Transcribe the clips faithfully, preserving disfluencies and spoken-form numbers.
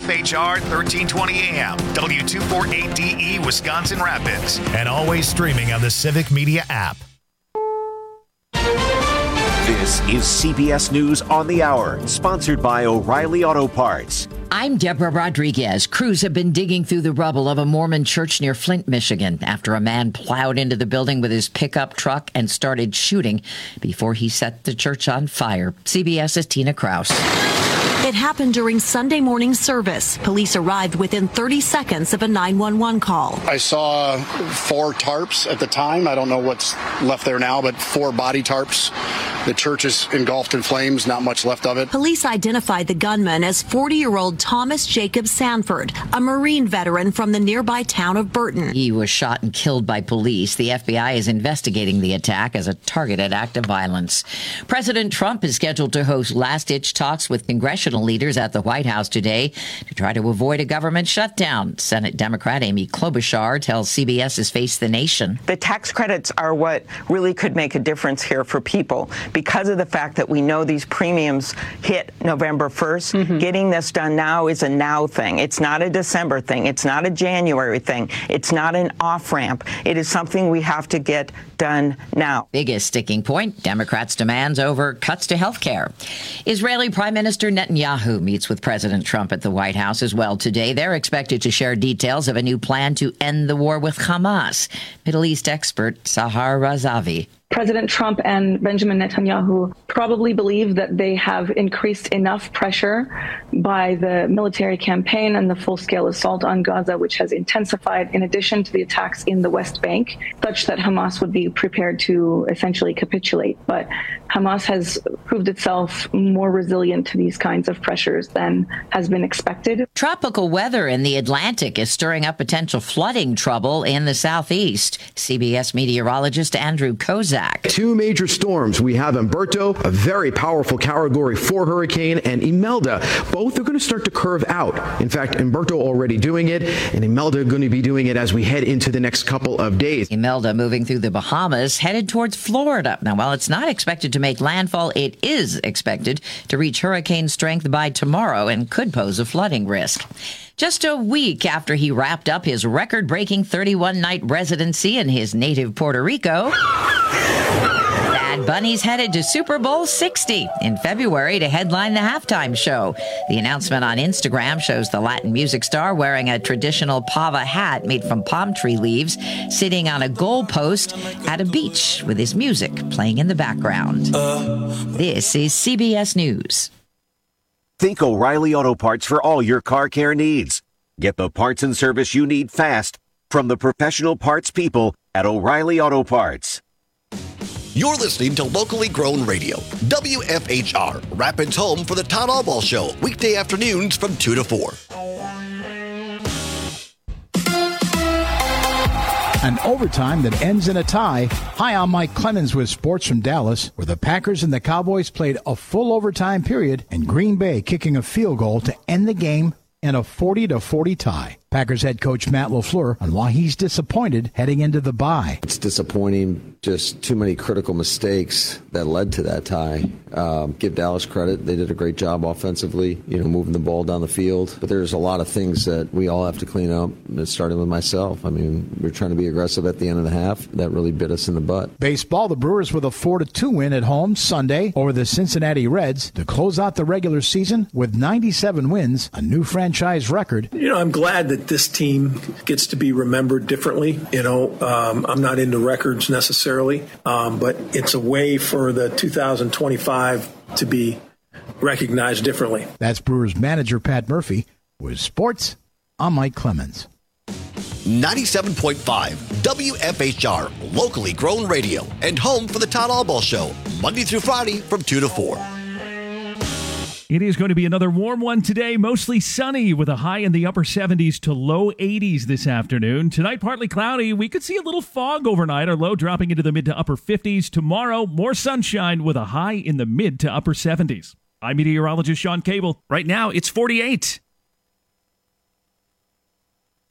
F H R thirteen twenty A M, W two forty-eight D E, Wisconsin Rapids, and always streaming on the Civic Media app. This is C B S News on the Hour, sponsored by O'Reilly Auto Parts. I'm Deborah Rodriguez. Crews have been digging through the rubble of a Mormon church near Flint, Michigan, after a man plowed into the building with his pickup truck and started shooting before he set the church on fire. CBS's Tina Kraus. It happened during Sunday morning service. Police arrived within thirty seconds of a nine one one call. I saw four tarps at the time. I don't know what's left there now, but four body tarps. The church is engulfed in flames, not much left of it. Police identified the gunman as forty-year-old Thomas Jacob Sanford, a Marine veteran from the nearby town of Burton. He was shot and killed by police. The F B I is investigating the attack as a targeted act of violence. President Trump is scheduled to host last-ditch talks with congressional leaders at the White House today to try to avoid a government shutdown. Senate Democrat Amy Klobuchar tells CBS's Face the Nation. The tax credits are what really could make a difference here for people because of the fact that we know these premiums hit November first. Mm-hmm. Getting this done now is a now thing. It's not a December thing. It's not a January thing. It's not an off-ramp. It is something we have to get done now. Biggest sticking point, Democrats' demands over cuts to health care. Israeli Prime Minister Netanyahu meets with President Trump at the White House as well today. They're expected to share details of a new plan to end the war with Hamas. Middle East expert Sahar Razavi. President Trump and Benjamin Netanyahu probably believe that they have increased enough pressure by the military campaign and the full-scale assault on Gaza, which has intensified in addition to the attacks in the West Bank, such that Hamas would be prepared to essentially capitulate. But Hamas has proved itself more resilient to these kinds of pressures than has been expected. Tropical weather in the Atlantic is stirring up potential flooding trouble in the southeast. C B S meteorologist Andrew Kozak. Two major storms. We have Umberto, a very powerful Category four hurricane, and Imelda. Both are going to start to curve out. In fact, Umberto already doing it, and Imelda going to be doing it as we head into the next couple of days. Imelda moving through the Bahamas, headed towards Florida. Now, while it's not expected to make landfall, it is expected to reach hurricane strength by tomorrow and could pose a flooding risk. Just a week after he wrapped up his record-breaking thirty-one night residency in his native Puerto Rico, Bad Bunny's headed to Super Bowl sixty in February to headline the halftime show. The announcement on Instagram shows the Latin music star wearing a traditional pava hat made from palm tree leaves, sitting on a goalpost at a beach with his music playing in the background. Uh, this is C B S News. Think O'Reilly Auto Parts for all your car care needs. Get the parts and service you need fast from the professional parts people at O'Reilly Auto Parts. You're listening to Locally Grown Radio, W F H R, Rapids home for the Todd Albaugh Show, weekday afternoons from two to four. An overtime that ends in a tie. Hi, I'm Mike Clemens with sports from Dallas, where the Packers and the Cowboys played a full overtime period, and Green Bay kicking a field goal to end the game in a forty to forty tie. Packers head coach Matt LaFleur on why he's disappointed heading into the bye. It's disappointing, just too many critical mistakes that led to that tie. Um, give Dallas credit. They did a great job offensively, you know, moving the ball down the field. But there's a lot of things that we all have to clean up, starting with myself. I mean, we're trying to be aggressive at the end of the half. That really bit us in the butt. Baseball, the Brewers with a four to two win at home Sunday over the Cincinnati Reds to close out the regular season with ninety-seven wins, a new franchise record. You know, I'm glad that this team gets to be remembered differently. You know, um, I'm not into records necessarily, um, but it's a way for the two thousand twenty-five to be recognized differently. That's Brewers manager Pat Murphy. With sports, I'm Mike Clemens. ninety-seven point five W F H R, locally grown radio, and home for the Todd Albaugh Show, Monday through Friday from two to four. It is going to be another warm one today, mostly sunny with a high in the upper seventies to low eighties this afternoon. Tonight, partly cloudy. We could see a little fog overnight, our low dropping into the mid to upper fifties. Tomorrow, more sunshine with a high in the mid to upper seventies. I'm meteorologist Sean Cable. Right now, it's forty-eight.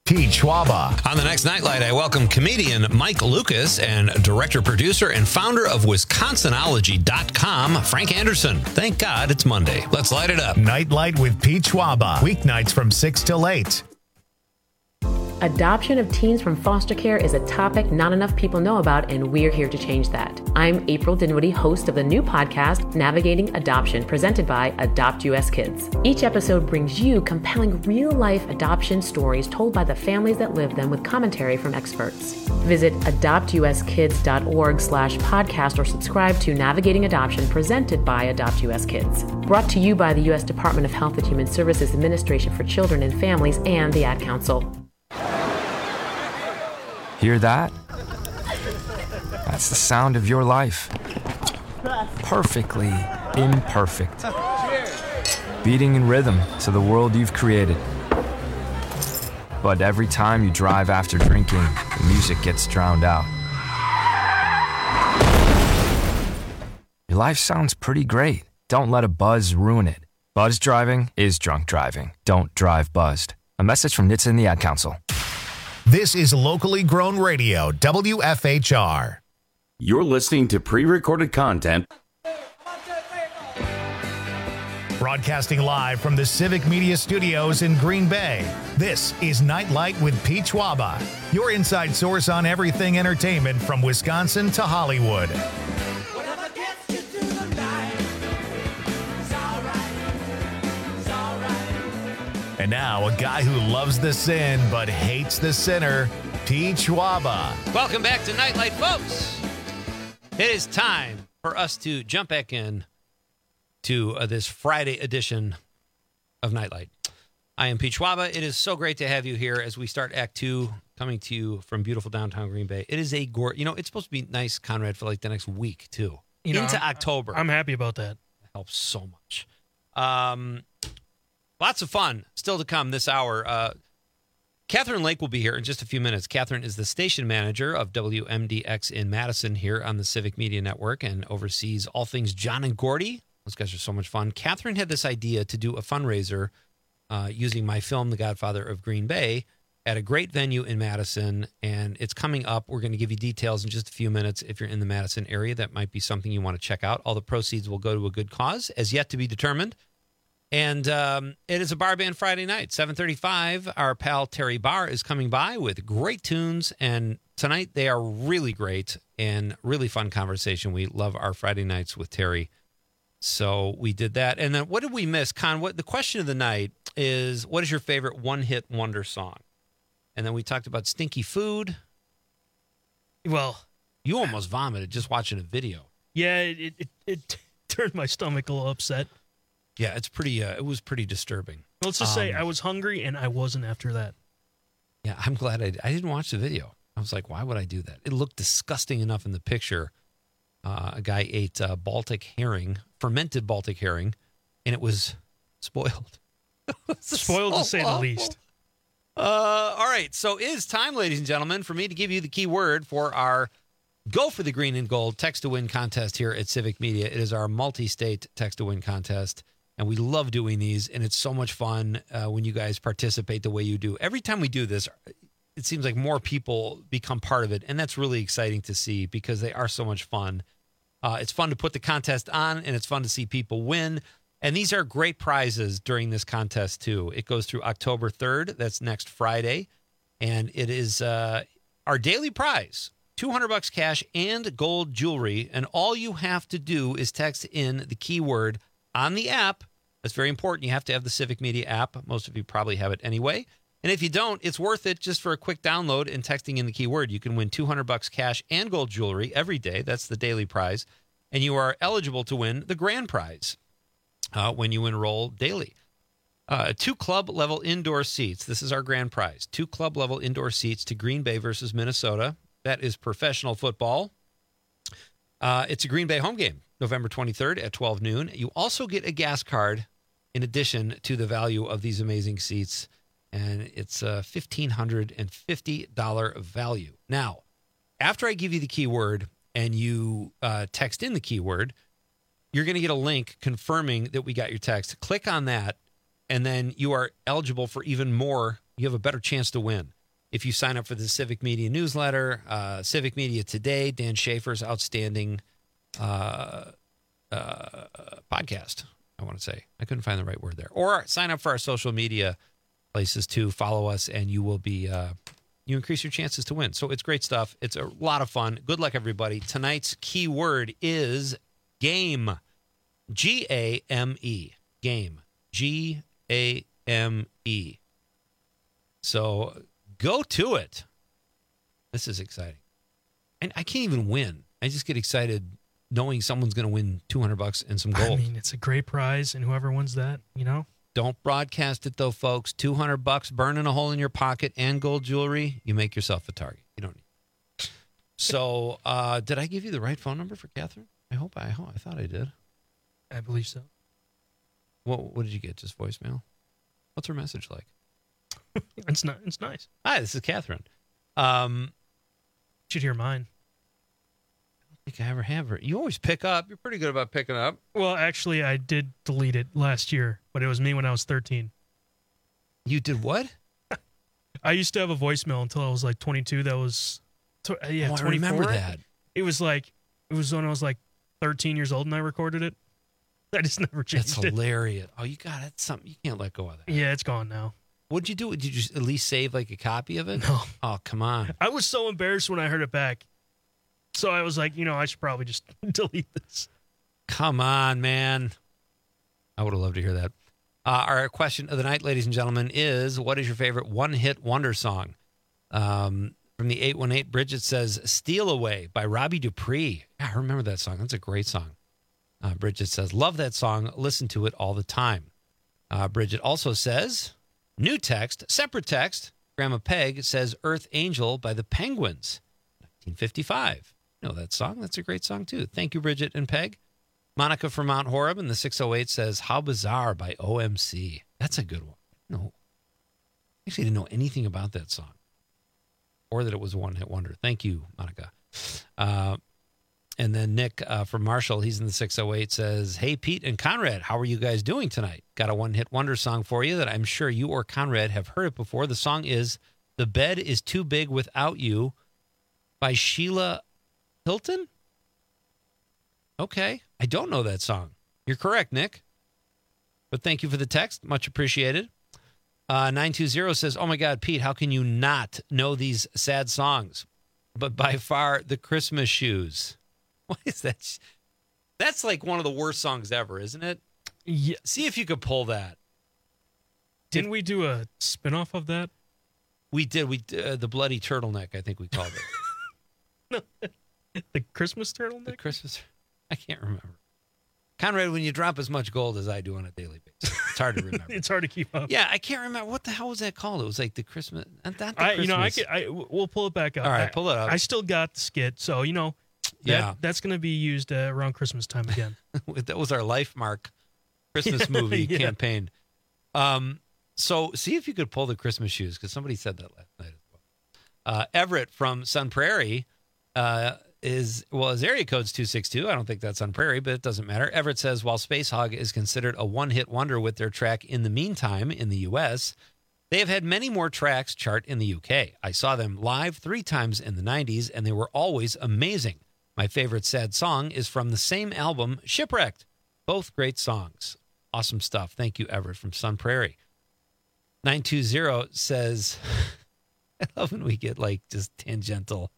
Pete Schwaba. On the next Nightlight, I welcome comedian Mike Lucas and director, producer, and founder of Wisconsinology dot com, Frank Anderson. Thank God it's Monday. Let's light it up. Nightlight with Pete Schwaba. Weeknights from six till eight. Adoption of teens from foster care is a topic not enough people know about, and we're here to change that. I'm April Dinwiddie, host of the new podcast, Navigating Adoption, presented by Adopt U S Kids. Each episode brings you compelling real-life adoption stories told by the families that live them with commentary from experts. Visit adopt u s kids dot org slash podcast or subscribe to Navigating Adoption, presented by Adopt U S Kids. Brought to you by the U S Department of Health and Human Services Administration for Children and Families and the Ad Council. Hear that? That's the sound of your life. Perfectly imperfect. Beating in rhythm to the world you've created. But every time you drive after drinking, the music gets drowned out. Your life sounds pretty great. Don't let a buzz ruin it. Buzz driving is drunk driving. Don't drive buzzed. A message from N H T S A and the Ad Council. This is locally grown radio, W F H R. You're listening to pre-recorded content. Broadcasting live from the Civic Media Studios in Green Bay, this is Nightlight with Pete Schwaba, your inside source on everything entertainment from Wisconsin to Hollywood. And now, a guy who loves the sin but hates the sinner, Pete Schwaba. Welcome back to Nightlight, folks. It is time for us to jump back in to uh, this Friday edition of Nightlight. I am Pete Schwaba. It is so great to have you here as we start Act Two, coming to you from beautiful downtown Green Bay. It is a gore. You know, it's supposed to be nice, Conrad, for like the next week too, you know, into I'm, October. I'm happy about that. It helps so much. Um. Lots of fun still to come this hour. Uh, Catherine Lake will be here in just a few minutes. Catherine is the station manager of W M D X in Madison here on the Civic Media Network and oversees all things John and Gordy. Those guys are so much fun. Catherine had this idea to do a fundraiser uh, using my film, The Godfather of Green Bay, at a great venue in Madison, and it's coming up. We're going to give you details in just a few minutes. If you're in the Madison area, that might be something you want to check out. All the proceeds will go to a good cause, as yet to be determined. And um, it is a bar band Friday night, seven thirty-five. Our pal Terry Barr is coming by with great tunes. And tonight they are really great and really fun conversation. We love our Friday nights with Terry. So we did that. And then what did we miss? Con, what the question of the night is, what is your favorite one-hit wonder song? And then we talked about stinky food. Well, you almost vomited just watching a video. Yeah, it it, it turned my stomach a little upset. Yeah, it's pretty. Uh, it was pretty disturbing. Let's just um, say I was hungry and I wasn't after that. Yeah, I'm glad I, I didn't watch the video. I was like, why would I do that? It looked disgusting enough in the picture. Uh, a guy ate uh, Baltic herring, fermented Baltic herring, and it was spoiled. it was spoiled so to say awful. the least. Uh, all right, so it is time, ladies and gentlemen, for me to give you the key word for our Go for the Green and Gold Text to Win contest here at Civic Media. It is our multi-state Text to Win contest. And we love doing these, and it's so much fun uh, when you guys participate the way you do. Every time we do this, it seems like more people become part of it, and that's really exciting to see because they are so much fun. Uh, it's fun to put the contest on, and it's fun to see people win. And these are great prizes during this contest, too. It goes through October third. That's next Friday. And it is uh, our daily prize, two hundred bucks cash and gold jewelry. And all you have to do is text in the keyword on the app. That's very important. You have to have the Civic Media app. Most of you probably have it anyway. And if you don't, it's worth it just for a quick download and texting in the keyword. You can win two hundred bucks cash and gold jewelry every day. That's the daily prize. And you are eligible to win the grand prize uh, when you enroll daily. Uh, two club-level indoor seats. This is our grand prize. Two club-level indoor seats to Green Bay versus Minnesota. That is professional football. Uh, it's a Green Bay home game, November twenty-third at twelve noon. You also get a gas card in addition to the value of these amazing seats, and it's a one thousand five hundred fifty dollars value. Now, after I give you the keyword and you uh, text in the keyword, you're going to get a link confirming that we got your text. Click on that, and then you are eligible for even more. You have a better chance to win. if you sign up for the Civic Media newsletter, uh, Civic Media Today, Dan Schaefer's outstanding uh, uh, podcast, I want to say. I couldn't find the right word there. Or sign up for our social media places to follow us, and you will be, uh, you increase your chances to win. So it's great stuff. It's a lot of fun. Good luck, everybody. Tonight's key word is game. G A M E. Game. G A M E. So go to it. This is exciting. And I can't even win. I just get excited knowing someone's going to win two hundred bucks and some gold. I mean, it's a great prize, and whoever wins that, you know. Don't broadcast it, though, folks. two hundred bucks, burning a hole in your pocket, and gold jewelry. You make yourself a target. You don't need it. So, uh, did I give you the right phone number for Catherine? I hope I, oh, I thought I did. I believe so. What, what did you get? Just voicemail? What's her message like? It's not. It's nice. Hi, this is Catherine. Um, you should hear mine. I don't think I ever have her. You always pick up. You're pretty good about picking up. Well, actually, I did delete it last year, but it was me when I was thirteen. You did what? I used to have a voicemail until I was like twenty-two. That was, tw- yeah, oh, I twenty-four. remember that. It was like, it was when I was like thirteen years old and I recorded it. I just never changed That's it. That's hilarious. Oh, you got it. Something you can't let go of that. Yeah, it's gone now. What'd you do? Did you just at least save like a copy of it? No. Oh, come on. I was so embarrassed when I heard it back. So I was like, you know, I should probably just delete this. Come on, man. I would have loved to hear that. Uh, our question of the night, ladies and gentlemen, is what is your favorite one-hit wonder song? Um, from the eight one eight, Bridget says, Steal Away by Robbie Dupree. Yeah, I remember that song. That's a great song. Uh, Bridget says, love that song. Listen to it all the time. Uh, Bridget also says, new text, separate text. Grandma Peg says, Earth Angel by the Penguins, nineteen fifty-five. You know that song? That's a great song, too. Thank you, Bridget and Peg. Monica from Mount Horeb in the six oh eight says, How Bizarre by O M C. That's a good one. No, I actually didn't know anything about that song or that it was a one-hit wonder. Thank you, Monica. Uh, and then Nick uh, from Marshall, he's in the six oh eight, says, Hey, Pete and Conrad, how are you guys doing tonight? Got a one-hit wonder song for you that I'm sure you or Conrad have heard it before. The song is The Bed Is Too Big Without You by Sheila Hilton? Okay. I don't know that song. You're correct, Nick. But thank you for the text. Much appreciated. Uh, nine two zero says, oh, my God, Pete, how can you not know these sad songs? But by far, the Christmas Shoes. What is that? That's like one of the worst songs ever, isn't it? Yeah. See if you could pull that. Didn't we do a spinoff of that? We did. We uh, the Bloody Turtleneck, I think we called it. No. The Christmas turtleneck? The Christmas... I can't remember. Conrad, when you drop as much gold as I do on a daily basis, it's hard to remember. It's hard to keep up. Yeah, I can't remember. What the hell was that called? It was like the Christmas... Not the I, Christmas. you know, I, can, I We'll pull it back up. All right, I, pull it up. I still got the skit, so, you know, that, yeah. that's going to be used uh, around Christmas time again. That was our life mark Christmas movie yeah. campaign. Um, so see if you could pull the Christmas Shoes, because somebody said that last night as well. Uh, Everett from Sun Prairie... Uh, is, well, his area code's two six two. I don't think that's on Prairie, but it doesn't matter. Everett says, while Space Hog is considered a one-hit wonder with their track In the Meantime in the U S, they have had many more tracks chart in the U K. I saw them live three times in the nineties, and they were always amazing. My favorite sad song is from the same album, Shipwrecked. Both great songs. Awesome stuff. Thank you, Everett from Sun Prairie. nine two zero says, I love when we get, like, just tangential.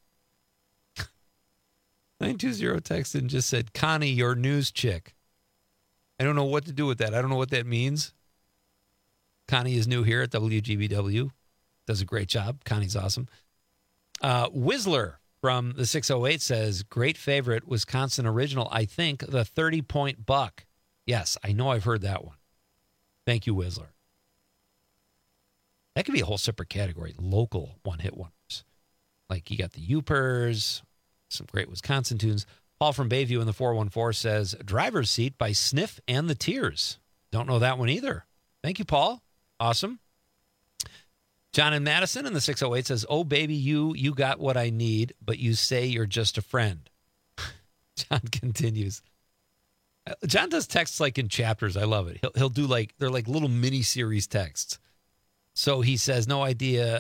nine two zero texted and just said, Connie, your news chick. I don't know what to do with that. I don't know what that means. Connie is new here at W G B W. Does a great job. Connie's awesome. Uh, Whistler from the six oh eight says, great favorite, Wisconsin original, I think, the thirty-point buck. Yes, I know I've heard that one. Thank you, Whistler. That could be a whole separate category, local one-hit wonders. Like you got the Youpers, some great Wisconsin tunes. Paul from Bayview in the four one four says, Driver's Seat by Sniff and the Tears. Don't know that one either. Thank you, Paul. Awesome. John in Madison in the six oh eight says, oh, baby, you, you got what I need, but you say you're just a friend. John continues. John does texts like in chapters. I love it. He'll, he'll do like, they're like little mini series texts. So he says, no idea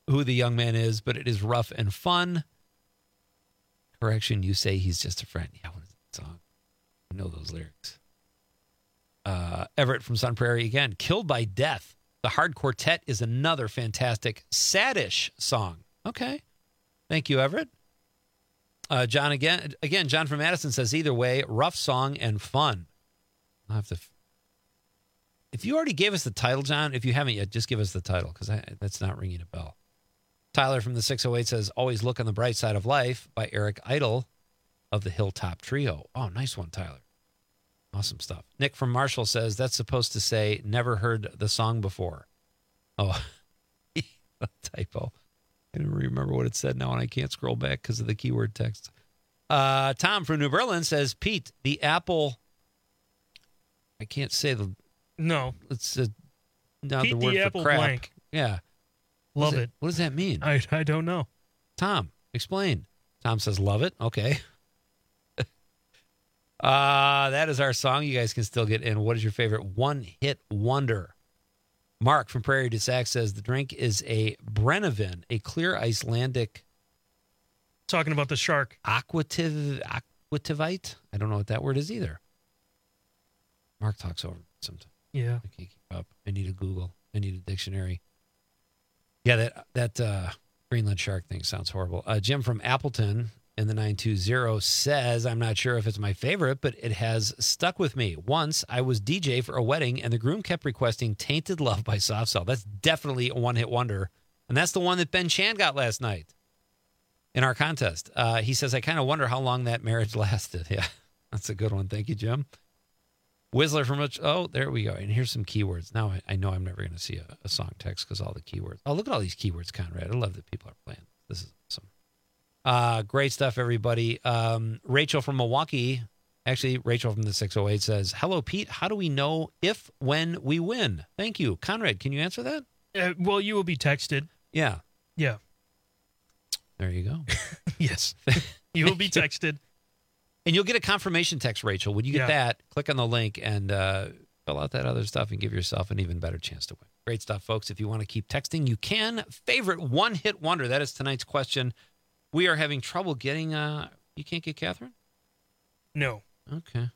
who the young man is, but it is rough and fun. Correction, you say he's just a friend. Yeah, what is that song? I know those lyrics. Uh, Everett from Sun Prairie again. Killed by Death. The Hard Quartet is another fantastic, saddish song. Okay. Thank you, Everett. Uh, John again. Again, John from Madison says either way, rough song and fun. I'll have to. F- if you already gave us the title, John, if you haven't yet, just give us the title because that's not ringing a bell. Tyler from the six oh eight says, Always Look on the Bright Side of Life by Eric Idle of the Hilltop Trio. Oh, nice one, Tyler. Awesome stuff. Nick from Marshall says, that's supposed to say, never heard the song before. Oh, a typo. I don't remember what it said now, and I can't scroll back because of the keyword text. Uh, Tom from New Berlin says, Pete, the Apple, I can't say the... No. It's uh, not Pete the word the for Apple crap. blank. Yeah. Love it, it. What does that mean? I I don't know. Tom, explain. Tom says, love it. Okay. uh, that is our song. You guys can still get in. What is your favorite one-hit wonder? Mark from Prairie du Sac says, the drink is a Brennivin, a clear Icelandic... Talking about the shark. Aquativ, aquativite? I don't know what that word is either. Mark talks over sometimes. Yeah. I can't keep up. I need a Google. I need a dictionary. Yeah, that that uh, Greenland shark thing sounds horrible. Uh, Jim from Appleton in the nine two zero says, I'm not sure if it's my favorite, but it has stuck with me. Once I was D J for a wedding, and the groom kept requesting Tainted Love by Soft Cell. That's definitely a one-hit wonder. And that's the one that Ben Chan got last night in our contest. Uh, he says, I kind of wonder how long that marriage lasted. Yeah, that's a good one. Thank you, Jim. Whistler from Rich. Oh, there we go. And here's some keywords. Now I, I know I'm never going to see a, a song text because all the keywords. Oh, look at all these keywords, Conrad. I love that people are playing. This is awesome. Uh, great stuff, everybody. Um, Rachel from Milwaukee. Actually, Rachel from the six oh eight says, hello, Pete. How do we know if, when we win? Thank you. Conrad, can you answer that? Uh, well, you will be texted. Yeah. Yeah. There you go. Yes. You will be texted. And you'll get a confirmation text, Rachel. When you get Yeah. that, click on the link and uh, fill out that other stuff and give yourself an even better chance to win. Great stuff, folks. If you want to keep texting, you can. Favorite one-hit wonder. That is tonight's question. We are having trouble getting... Uh, you can't get Catherine? No. Okay.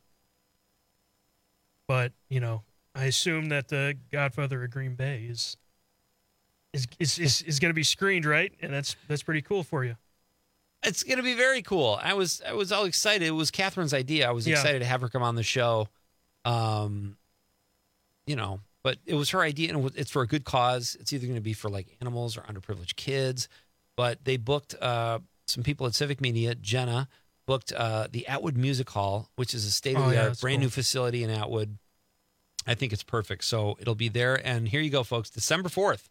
But, you know, I assume that the Godfather of Green Bay is is is, is, is going to be screened, right? And that's that's pretty cool for you. It's going to be very cool. I was I was all excited. It was Catherine's idea. I was Yeah. excited to have her come on the show. Um, you know, but it was her idea, and it's for a good cause. It's either going to be for like animals or underprivileged kids. But they booked uh, some people at Civic Media. Jenna booked uh, the Atwood Music Hall, which is a state-of-the-art, Oh, yeah, that's brand cool. new facility in Atwood. I think it's perfect. So it'll be there. And here you go, folks. December fourth.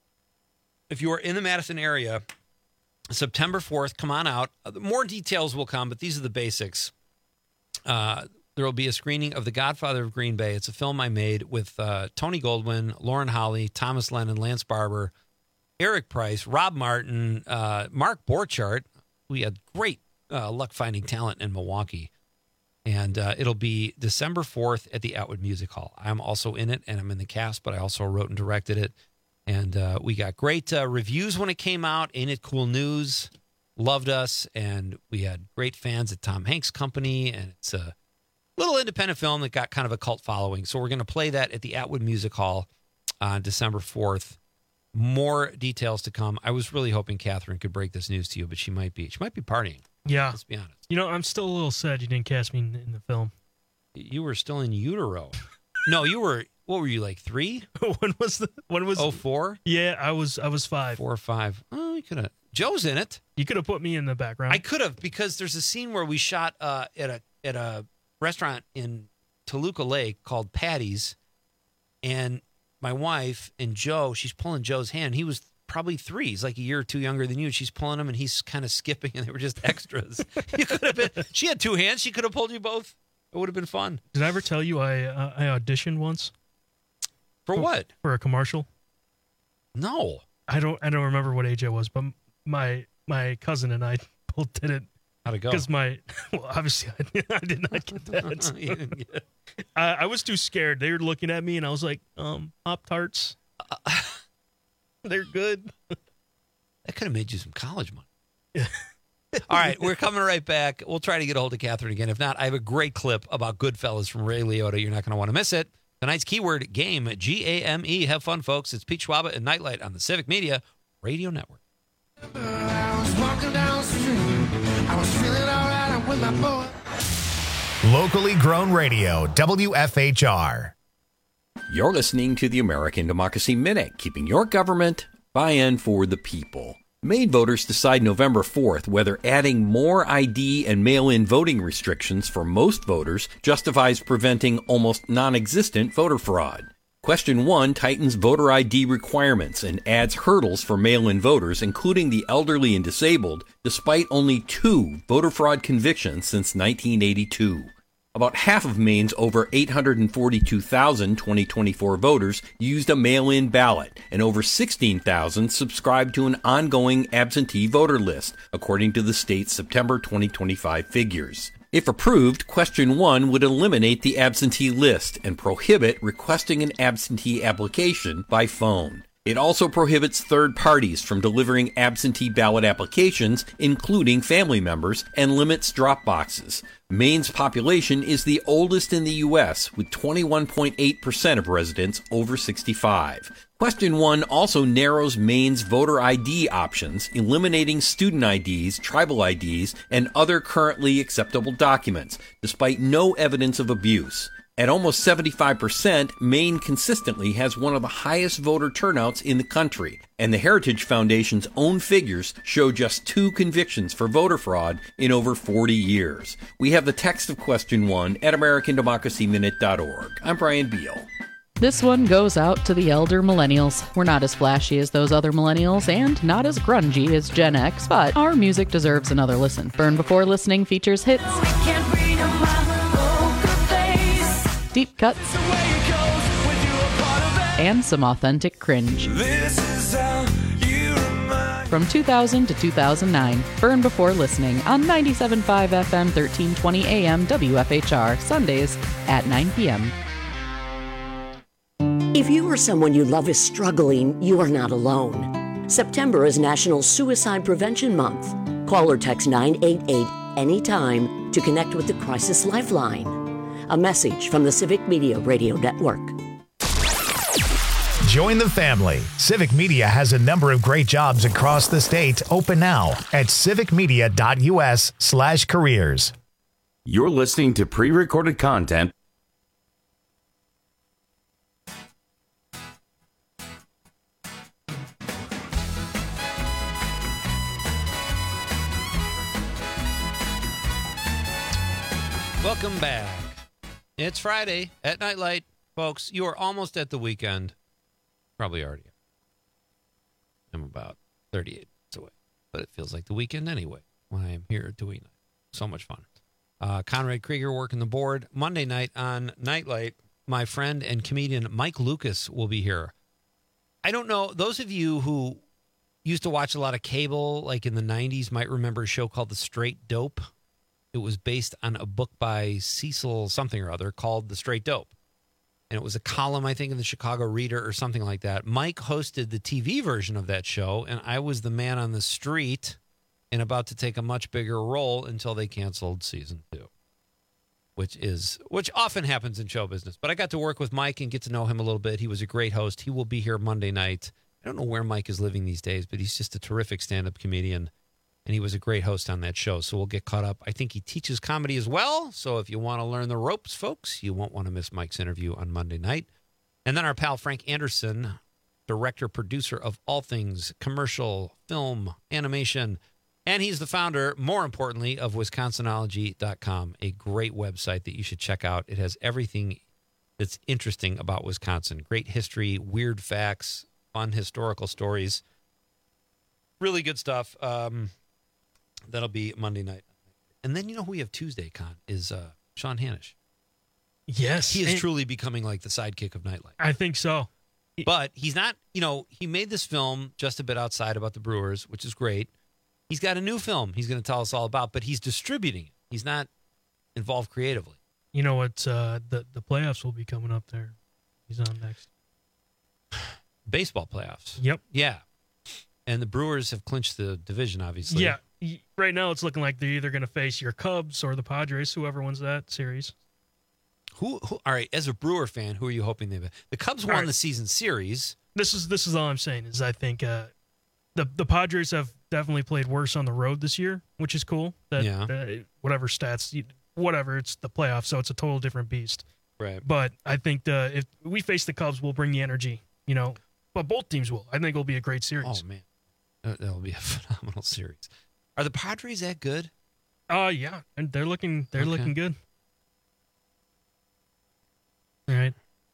If you are in the Madison area, September fourth, come on out. Uh, More details will come, but these are the basics. Uh, there will be a screening of The Godfather of Green Bay. It's a film I made with uh, Tony Goldwyn, Lauren Holly, Thomas Lennon, Lance Barber, Eric Price, Rob Martin, uh, Mark Borchardt. We had great uh, luck finding talent in Milwaukee. And uh, it'll be December fourth at the Atwood Music Hall. I'm also in it, and I'm in the cast, but I also wrote and directed it. And uh, we got great uh, reviews when it came out. Ain't It Cool News loved us, and we had great fans at Tom Hanks' company, and it's a little independent film that got kind of a cult following. So we're going to play that at the Atwood Music Hall on December fourth. More details to come. I was really hoping Catherine could break this news to you, but she might be. She might be partying. Yeah. Let's be honest. You know, I'm still a little sad you didn't cast me in, in the film. You were still in utero. No, you were... What were you, like three? when was the when was oh four? Yeah, I was I was five. Four or five. Oh, you could have. Joe's in it. You could have put me in the background. I could have, because there's a scene where we shot uh, at a at a restaurant in Toluca Lake called Patty's, and my wife and Joe, she's pulling Joe's hand. He was probably three. He's like a year or two younger than you. She's pulling him, and he's kind of skipping, and they were just extras. You could have been. She had two hands. She could have pulled you both. It would have been fun. Did I ever tell you I uh, I auditioned once? For what? For a commercial. No. I don't I don't remember what age I was, but my my cousin and I both did it. How'd it go? Because my well, obviously I, I did not get that. You didn't get it. I, I was too scared. They were looking at me, and I was like, um, Pop Tarts. They're good. could have made you some college money. All right, we're coming right back. We'll try to get a hold of Catherine again. If not, I have a great clip about Goodfellas from Ray Liotta. You're not going to want to miss it. Tonight's keyword, game, G A M E. Have fun, folks. It's Pete Schwaba and Nightlight on the Civic Media Radio Network. I was walking down the street. I was feeling all right with my boy. Locally grown radio, W F H R. You're listening to the American Democracy Minute, keeping your government by and for the people. Maine voters decide November fourth whether adding more I D and mail-in voting restrictions for most voters justifies preventing almost non-existent voter fraud. Question one tightens voter I D requirements and adds hurdles for mail-in voters, including the elderly and disabled, despite only two voter fraud convictions since nineteen eighty-two. About half of Maine's over eight hundred forty-two thousand twenty twenty-four voters used a mail-in ballot, and over sixteen thousand subscribed to an ongoing absentee voter list, according to the state's September twenty twenty-five figures. If approved, Question one would eliminate the absentee list and prohibit requesting an absentee application by phone. It also prohibits third parties from delivering absentee ballot applications, including family members, and limits drop boxes. Maine's population is the oldest in the U S, with twenty-one point eight percent of residents over sixty-five. Question one also narrows Maine's voter I D options, eliminating student I Ds, tribal I Ds, and other currently acceptable documents, despite no evidence of abuse. At almost seventy-five percent, Maine consistently has one of the highest voter turnouts in the country, and the Heritage Foundation's own figures show just two convictions for voter fraud in over forty years. We have the text of Question one at american democracy minute dot org. I'm Brian Beal. This one goes out to the elder millennials. We're not as flashy as those other millennials and not as grungy as Gen X, but our music deserves another listen. Burn Before Listening features hits, deep cuts, and some authentic cringe. From two thousand to two thousand nine, Burn Before Listening on ninety-seven point five F M, thirteen twenty A M, W F H R, Sundays at nine p.m. If you or someone you love is struggling, you are not alone. September is National Suicide Prevention Month. Call or text nine eight eight anytime to connect with the Crisis Lifeline. A message from the Civic Media Radio Network. Join the family. Civic Media has a number of great jobs across the state open now at civicmedia.us slash careers. You're listening to pre-recorded content. Welcome back. It's Friday at Nightlight. Folks, you are almost at the weekend. Probably already. I'm about thirty-eight minutes away. But it feels like the weekend anyway when I am here doing it. So much fun. Uh, Conrad Krieger working the board. Monday night on Nightlight, my friend and comedian Mike Lucas will be here. I don't know. Those of you who used to watch a lot of cable, like in the nineties, might remember a show called The Straight Dope. It was based on a book by Cecil something or other called The Straight Dope. And it was a column, I think, in the Chicago Reader or something like that. Mike hosted the T V version of that show, and I was the man on the street and about to take a much bigger role until they canceled season two, which is which often happens in show business. But I got to work with Mike and get to know him a little bit. He was a great host. He will be here Monday night. I don't know where Mike is living these days, but he's just a terrific stand-up comedian. And he was a great host on that show, so we'll get caught up. I think he teaches comedy as well, so if you want to learn the ropes, folks, you won't want to miss Mike's interview on Monday night. And then our pal Frank Anderson, director, producer of all things commercial, film, animation, and he's the founder, more importantly, of Wisconsinology dot com, a great website that you should check out. It has everything that's interesting about Wisconsin. Great history, weird facts, fun historical stories. Really good stuff. Um... That'll be Monday night. And then you know who we have Tuesday, Con, is uh, Sean Hanisch. Yes. He is truly becoming like the sidekick of Nightlight. I think so. But he's not, you know, he made this film just a bit outside about the Brewers, which is great. He's got a new film he's going to tell us all about, but he's distributing it. He's not involved creatively. You know what? Uh, the, the playoffs will be coming up there. He's on next. Baseball playoffs. Yep. Yeah. And the Brewers have clinched the division, obviously. Yeah. Y- Right now, it's looking like they're either going to face your Cubs or the Padres, whoever wins that series. Who, who? All right, as a Brewer fan, who are you hoping they? The Cubs won All right. the season series. This is this is all I'm saying is I think uh, the the Padres have definitely played worse on the road this year, which is cool. That, Yeah. that whatever stats, you- whatever, it's the playoffs, so it's a total different beast. Right. But I think the if we face the Cubs, we'll bring the energy. You know, but both teams will. I think it'll be a great series. Oh man, that, that'll be a phenomenal series. Are the Padres that good? Uh yeah, and they're looking they're Okay. looking good. All right.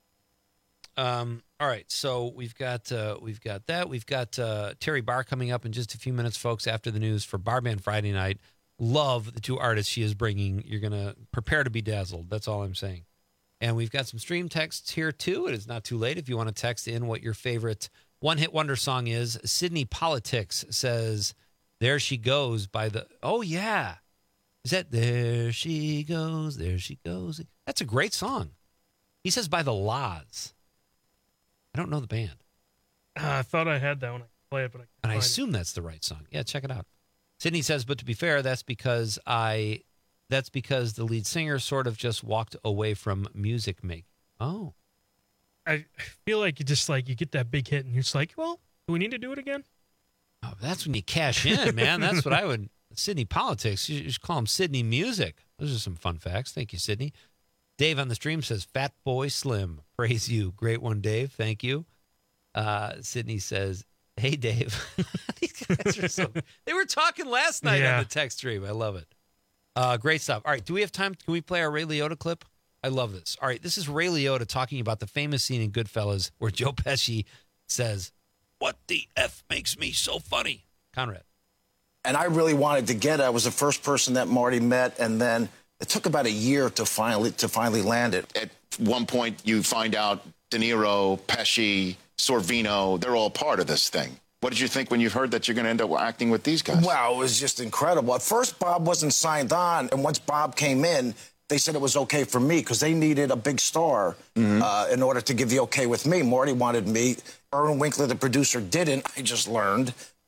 Um, all right, so we've got uh, we've got that. We've got uh, Terry Barr coming up in just a few minutes, folks. After the news for Bar Band Friday night. Love the two artists she is bringing. You're gonna prepare to be dazzled. That's all I'm saying. And we've got some stream texts here too. It is not too late if you want to text in what your favorite one-hit wonder song is. Sydney Politics says, "There She Goes" by the. Oh yeah, is that "There She Goes"? There she goes. That's a great song. He says by the Laws. I don't know the band. Uh, I thought I had that when I could play it, but I can't And I find it. assume that's the right song. Yeah, check it out. Sydney says, but to be fair, that's because I, that's because the lead singer sort of just walked away from music making. Oh, I feel like you just like you get that big hit and you're just like, well, do we need to do it again? oh that's when you cash in, man. That's what I would. Sydney Politics. You just call him Sydney Music. Those are some fun facts. Thank you, Sydney. Dave on the stream says, Fat Boy Slim. Praise you. Great one, Dave. Thank you. Uh, Sydney says, hey, Dave. These guys are so, they were talking last night Yeah. on the text stream. I love it. Uh, great stuff. All right. Do we have time? Can we play our Ray Liotta clip? I love this. All right. This is Ray Liotta talking about the famous scene in Goodfellas where Joe Pesci says, what the F makes me so funny? Conrad. And I really wanted to get it. I was the first person that Marty met, and then it took about a year to finally to finally land it. At one point, you find out De Niro, Pesci, Sorvino, they're all part of this thing. What did you think when you heard that you're going to end up acting with these guys? Wow, it was just incredible. At first, Bob wasn't signed on, and once Bob came in, they said it was okay for me because they needed a big star Mm-hmm. uh, in order to give the okay with me. Marty wanted me. Erwin Winkler, the producer, didn't. I just learned.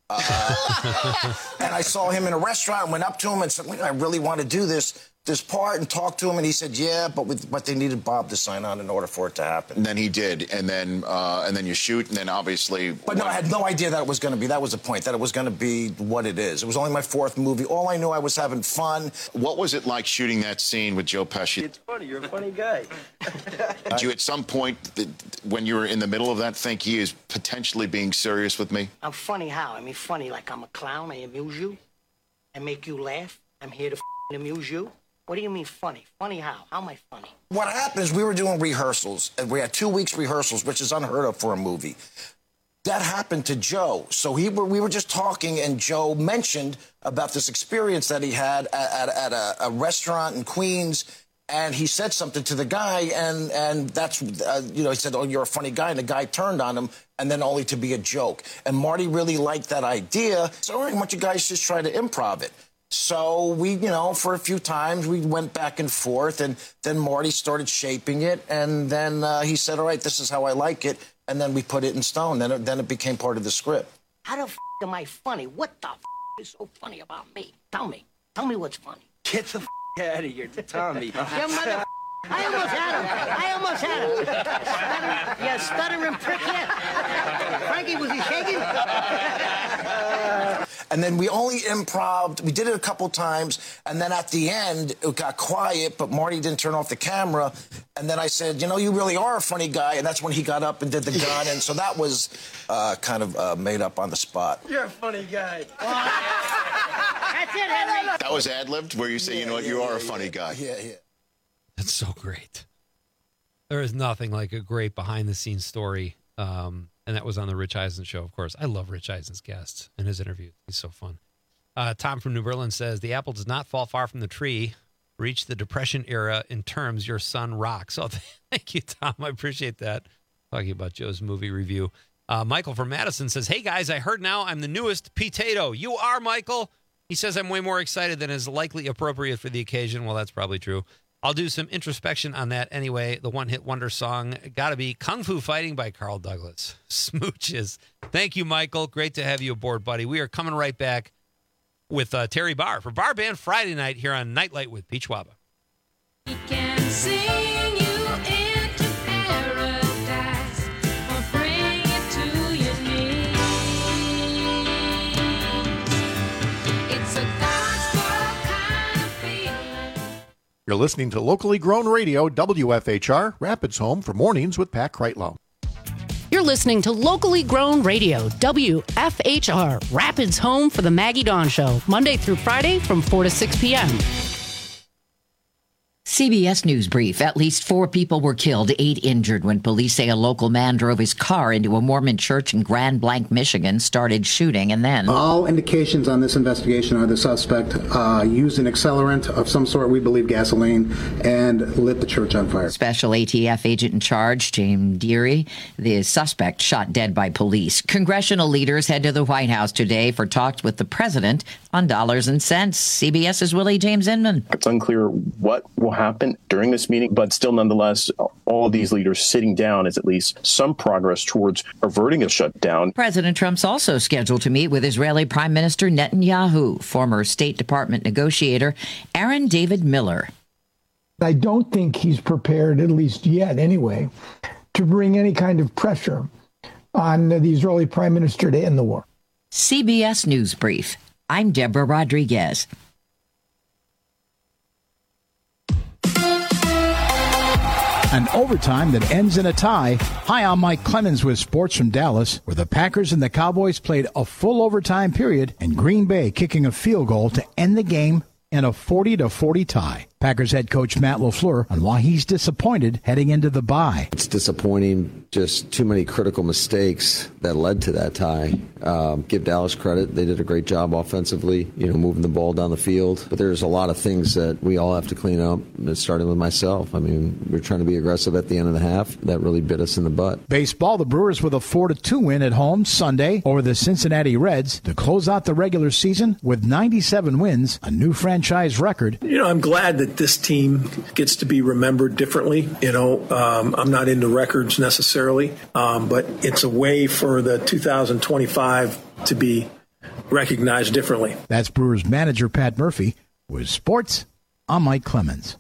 Uh, and I saw him in a restaurant and went up to him and said, look, I really want to do this this part, and talked to him, and he said, yeah, but with, but they needed Bob to sign on in order for it to happen. And then he did, and then uh, and then you shoot, and then obviously. But no, I had no idea that it was going to be. That was the point, that it was going to be what it is. It was only my fourth movie. All I knew, I was having fun. What was it like shooting that scene with Joe Pesci? It's funny. You're a funny guy. Did you at some point, th- when you were in the middle of that, think he is potentially being serious with me? I'm funny how? I mean, funny like I'm a clown. I amuse you. I make you laugh. I'm here to f***ing amuse you. What do you mean funny? Funny how? How am I funny? What happened is we were doing rehearsals, and we had two weeks rehearsals, which is unheard of for a movie. That happened to Joe. So he were, we were just talking, and Joe mentioned about this experience that he had at, at, at a, a restaurant in Queens, and he said something to the guy, and, and that's, uh, you know, he said, oh, you're a funny guy, and the guy turned on him, and then only to be a joke. And Marty really liked that idea, so all right, why don't you guys just try to improv it? So we, you know, for a few times, we went back and forth, and then Marty started shaping it, and then uh, he said, all right, this is how I like it, and then we put it in stone. Then it, then it became part of the script. How the f*** am I funny? What the f*** is so funny about me? Tell me. Tell me what's funny. Get the f*** out of here, Tommy. Yeah, mother. I almost had him. I almost had him. Stuttering, yeah, stuttering prick yet. Frankie, was he shaking? And then we only improv'd. We did it a couple times, and then at the end, it got quiet, but Marty didn't turn off the camera. And then I said, you know, you really are a funny guy. And that's when he got up and did the gun. And so that was uh, kind of uh, made up on the spot. You're a funny guy. That's it, Henry. That was ad-libbed, where you say, Yeah, you know what, yeah, you are yeah, a funny yeah. guy. Yeah, yeah. That's so great. There is nothing like a great behind-the-scenes story, um, and that was on the Rich Eisen show, of course. I love Rich Eisen's guests and his interview. He's so fun. Uh, Tom from New Berlin says, the apple does not fall far from the tree. Reach the Depression era in terms your son rocks. Oh, thank you, Tom. I appreciate that. Talking about Joe's movie review. Uh, Michael from Madison says, hey, guys, I heard now I'm the newest potato. You are, Michael. He says I'm way more excited than is likely appropriate for the occasion. Well, that's probably true. I'll do some introspection on that anyway. The one-hit wonder song got to be Kung Fu Fighting by Carl Douglas. Smooches. Thank you, Michael. Great to have you aboard, buddy. We are coming right back with uh, Terry Barr for Bar Band Friday night here on Nightlight with Pete Schwaba. He can sing you into paradise or bring it to your knees. It's a gospel kind of feeling. You're listening to locally grown radio, W F H R, Rapids Home for Mornings with Pat Kreitlow. You're listening to locally grown radio, W F H R, Rapids Home for the Maggie Dawn Show, Monday through Friday from four to six p.m. C B S News Brief. At least four people were killed, eight injured when police say a local man drove his car into a Mormon church in Grand Blanc, Michigan, started shooting, and then... All indications on this investigation are the suspect uh, used an accelerant of some sort, we believe gasoline, and lit the church on fire. Special A T F agent in charge, James Deary, the suspect shot dead by police. Congressional leaders head to the White House today for talks with the president on dollars and cents. CBS's Willie James Inman. It's unclear what will happen during this meeting, but still nonetheless, all these leaders sitting down is at least some progress towards averting a shutdown. President Trump's also scheduled to meet with Israeli Prime Minister Netanyahu. Former State Department negotiator Aaron David Miller. I don't think he's prepared, at least yet anyway, to bring any kind of pressure on the Israeli Prime Minister to end the war. C B S News Brief. I'm Deborah Rodriguez. An overtime that ends in a tie. Hi, I'm Mike Clemens with Sports from Dallas, where the Packers and the Cowboys played a full overtime period, and Green Bay kicking a field goal to end the game in a forty to forty tie. Packers head coach Matt LaFleur on why he's disappointed heading into the bye. It's disappointing, just too many critical mistakes that led to that tie. Um, give Dallas credit. They did a great job offensively, you know, moving the ball down the field. But there's a lot of things that we all have to clean up, starting with myself. I mean, we're trying to be aggressive at the end of the half. That really bit us in the butt. Baseball, the Brewers with a four to two win at home Sunday over the Cincinnati Reds to close out the regular season with ninety-seven wins, a new franchise record. You know, I'm glad that this team gets to be remembered differently. You know, um, I'm not into records necessarily, um, but it's a way for the two thousand twenty-five to be recognized differently. That's Brewers manager Pat Murphy. With sports, I'm Mike Clemens.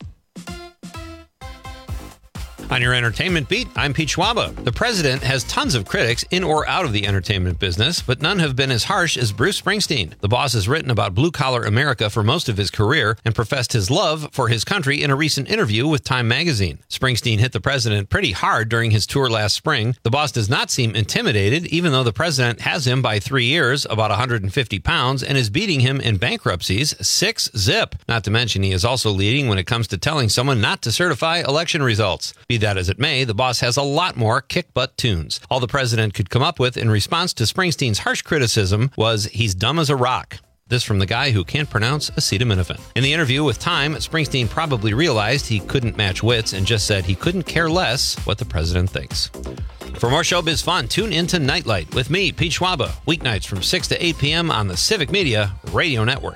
On your entertainment beat, I'm Pete Schwaba. The president has tons of critics in or out of the entertainment business, but none have been as harsh as Bruce Springsteen. The boss has written about blue-collar America for most of his career and professed his love for his country in a recent interview with Time magazine. Springsteen hit the president pretty hard during his tour last spring. The boss does not seem intimidated, even though the president has him by three years, about one hundred fifty pounds, and is beating him in bankruptcies six zip. Not to mention he is also leading when it comes to telling someone not to certify election results. Be that as it may, the boss has a lot more kick-butt tunes. All the president could come up with in response to Springsteen's harsh criticism was, he's dumb as a rock. This from the guy who can't pronounce acetaminophen. In the interview with Time, Springsteen probably realized he couldn't match wits and just said he couldn't care less what the president thinks. For more showbiz fun, tune into Nightlight with me, Pete Schwaba, weeknights from six to eight p.m. on the Civic Media Radio Network.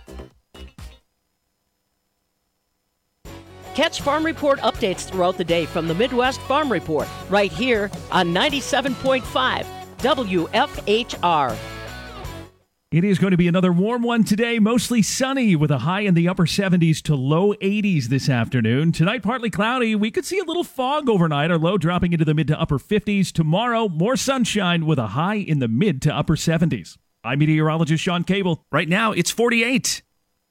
Catch Farm Report updates throughout the day from the Midwest Farm Report, right here on ninety-seven point five W F H R. It is going to be another warm one today, mostly sunny with a high in the upper seventies to low eighties this afternoon. Tonight, partly cloudy. We could see a little fog overnight, our low dropping into the mid to upper fifties. Tomorrow, more sunshine with a high in the mid to upper seventies. I'm meteorologist Sean Cable. Right now, it's forty-eight.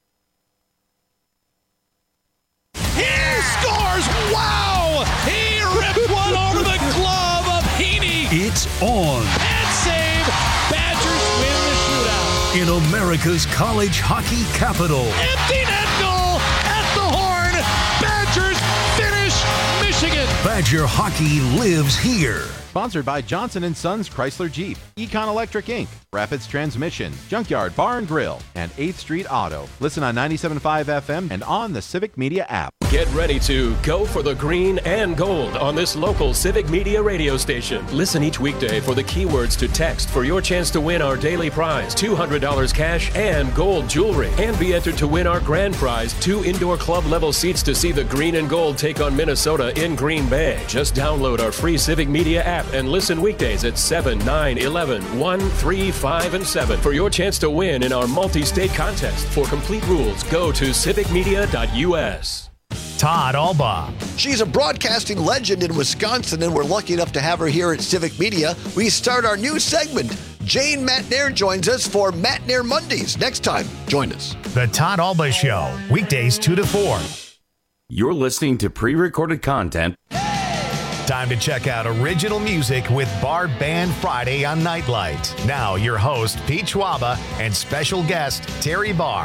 He scores! Wow! He ripped one over the glove of Heaney. It's on. And save. Badgers win the shootout. In America's college hockey capital. Empty net goal at the horn. Badgers finish Michigan. Badger hockey lives here. Sponsored by Johnson and Sons Chrysler Jeep, Econ Electric Incorporated, Rapids Transmission, Junkyard Bar and Grill, and eighth Street Auto. Listen on ninety-seven point five F M and on the Civic Media app. Get ready to go for the green and gold on this local Civic Media radio station. Listen each weekday for the keywords to text for your chance to win our daily prize, two hundred dollars cash and gold jewelry. And be entered to win our grand prize, two indoor club level seats to see the green and gold take on Minnesota in Green Bay. Just download our free Civic Media app and listen weekdays at seven, nine, eleven, one, three, five, and seven for your chance to win in our multi-state contest. For complete rules, go to civic media dot U S. Todd Alba. She's a broadcasting legend in Wisconsin, and we're lucky enough to have her here at Civic Media. We start our new segment. Jane Matnair joins us for Matnair Mondays. Next time, join us. The Todd Alba Show, weekdays two to four. You're listening to pre-recorded content. Time to check out original music with Bar Band Friday on Nightlight. Now, your host, Pete Schwaba, and special guest, Terry Barr.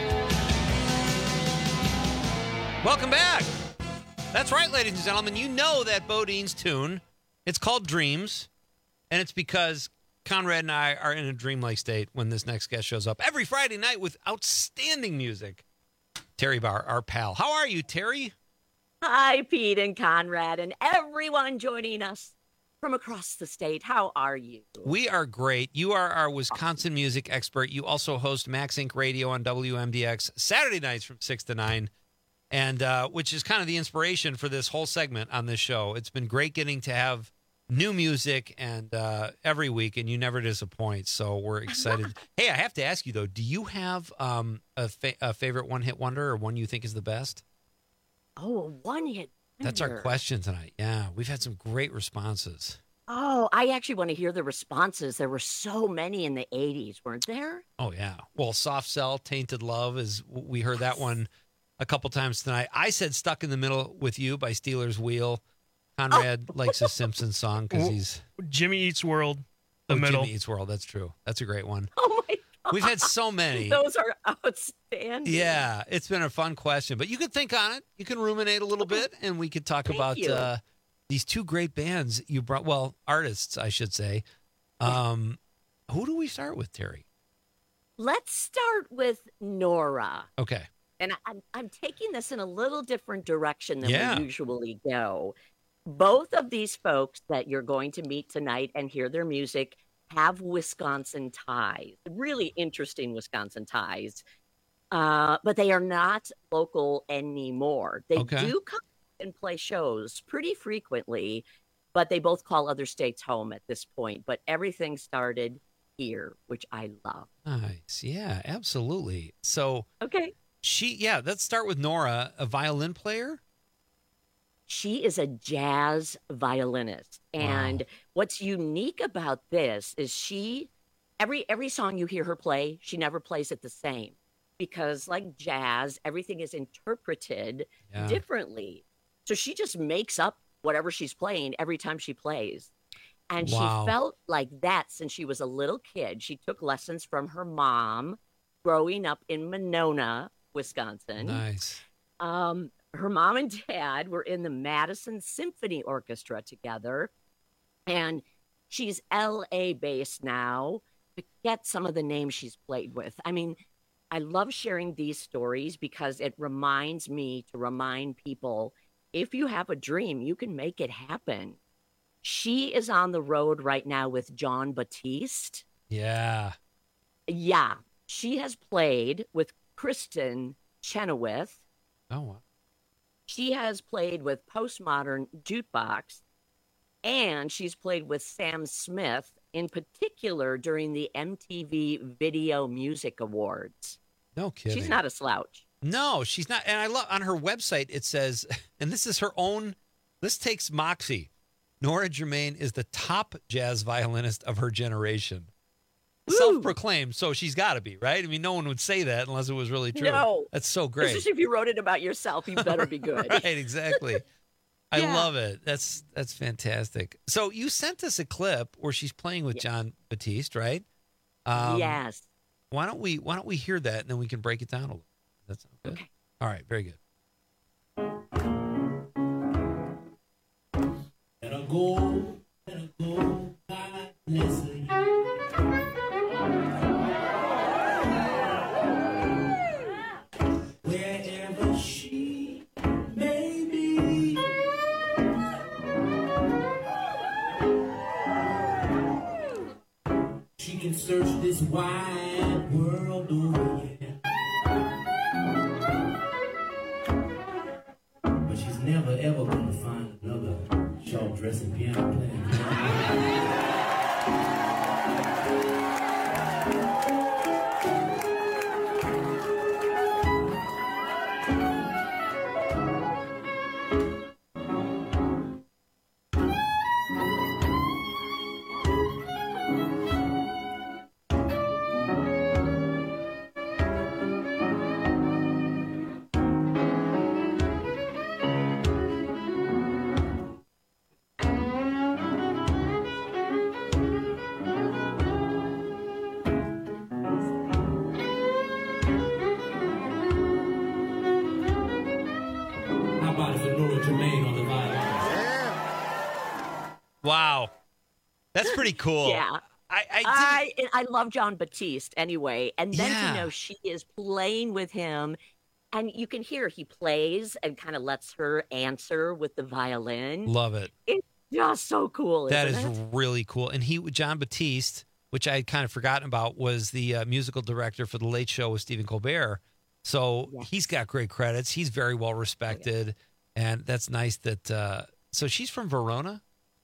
Welcome back. That's right, ladies and gentlemen. You know that Bodine's tune. It's called Dreams, and it's because Conrad and I are in a dreamlike state when this next guest shows up every Friday night with outstanding music. Terry Barr, our pal. How are you, Terry? Hi, Pete and Conrad and everyone joining us from across the state. How are you? We are great. You are our Wisconsin music expert. You also host Max Inc Radio on W M D X Saturday nights from six to nine. And uh, which is kind of the inspiration for this whole segment on this show. It's been great getting to have new music and uh, every week, and you never disappoint. So we're excited. Hey, I have to ask you though: do you have um, a, fa- a favorite one-hit wonder or one you think is the best? Oh, a one-hit wonder. That's our question tonight. Yeah, we've had some great responses. Oh, I actually want to hear the responses. There were so many in the eighties, weren't there? Oh yeah. Well, Soft Cell, Tainted Love is we heard that one a couple times tonight. I said Stuck in the Middle with You by Steelers Wheel. Conrad oh. likes a Simpsons song because he's... Jimmy Eats World, The oh, Middle. Jimmy Eats World, that's true. That's a great one. Oh, my God. We've had so many. Those are outstanding. Yeah, it's been a fun question. But you could think on it. You can ruminate a little bit, and we could talk Thank about you. uh, these two great bands you brought. Well, artists, I should say. Um, who do we start with, Terry? Let's start with Nora. Okay. And I'm, I'm taking this in a little different direction than Yeah. we usually go. Both of these folks that you're going to meet tonight and hear their music have Wisconsin ties, really interesting Wisconsin ties, uh, but they are not local anymore. They Okay. do come and play shows pretty frequently, but they both call other states home at this point. But everything started here, which I love. Nice. Yeah, absolutely. So, okay. She, yeah, let's start with Nora, a violin player. She is a jazz violinist. And wow. what's unique about this is she, every every song you hear her play, she never plays it the same. Because like jazz, everything is interpreted yeah. differently. So she just makes up whatever she's playing every time she plays. And wow. she felt like that since she was a little kid. She took lessons from her mom growing up in Monona, Wisconsin. Nice. Um, her mom and dad were in the Madison Symphony Orchestra together, and she's L A based now. Forget some of the names she's played with. I mean, I love sharing these stories because it reminds me to remind people, if you have a dream, you can make it happen. She is on the road right now with Jon Batiste. Yeah. Yeah. She has played with Kristen Chenoweth. Oh, wow. She has played with Postmodern Jukebox, and she's played with Sam Smith, in particular during the M T V Video Music Awards. No kidding. She's not a slouch. No, she's not. And I love on her website, it says, and this is her own, this takes moxie. Nora Germain is the top jazz violinist of her generation. Self-proclaimed, so she's got to be, right? I mean, no one would say that unless it was really true. No. That's so great. Especially if you wrote it about yourself, you better be good. Right, exactly. I Yeah. love it. That's that's fantastic. So you sent us a clip where she's playing with Yes. Jon Batiste, right? Um, yes. Why don't we Why don't we hear that and then we can break it down a little? That's okay. Okay. All right. Very good. And I go and I Wherever she may be, she can search this wide world over, yeah. But she's never ever gonna find another short dressing piano player. Wow. That's pretty cool. Yeah. I I, I, and I love John Batiste anyway. And then Yeah. to know she is playing with him, and you can hear he plays and kind of lets her answer with the violin. Love it. It's just so cool. That is isn't it? really cool. And he, John Batiste, which I had kind of forgotten about, was the uh, musical director for The Late Show with Stephen Colbert. So he's got great credits. He's very well respected. And that's nice that. Uh, so she's from Verona?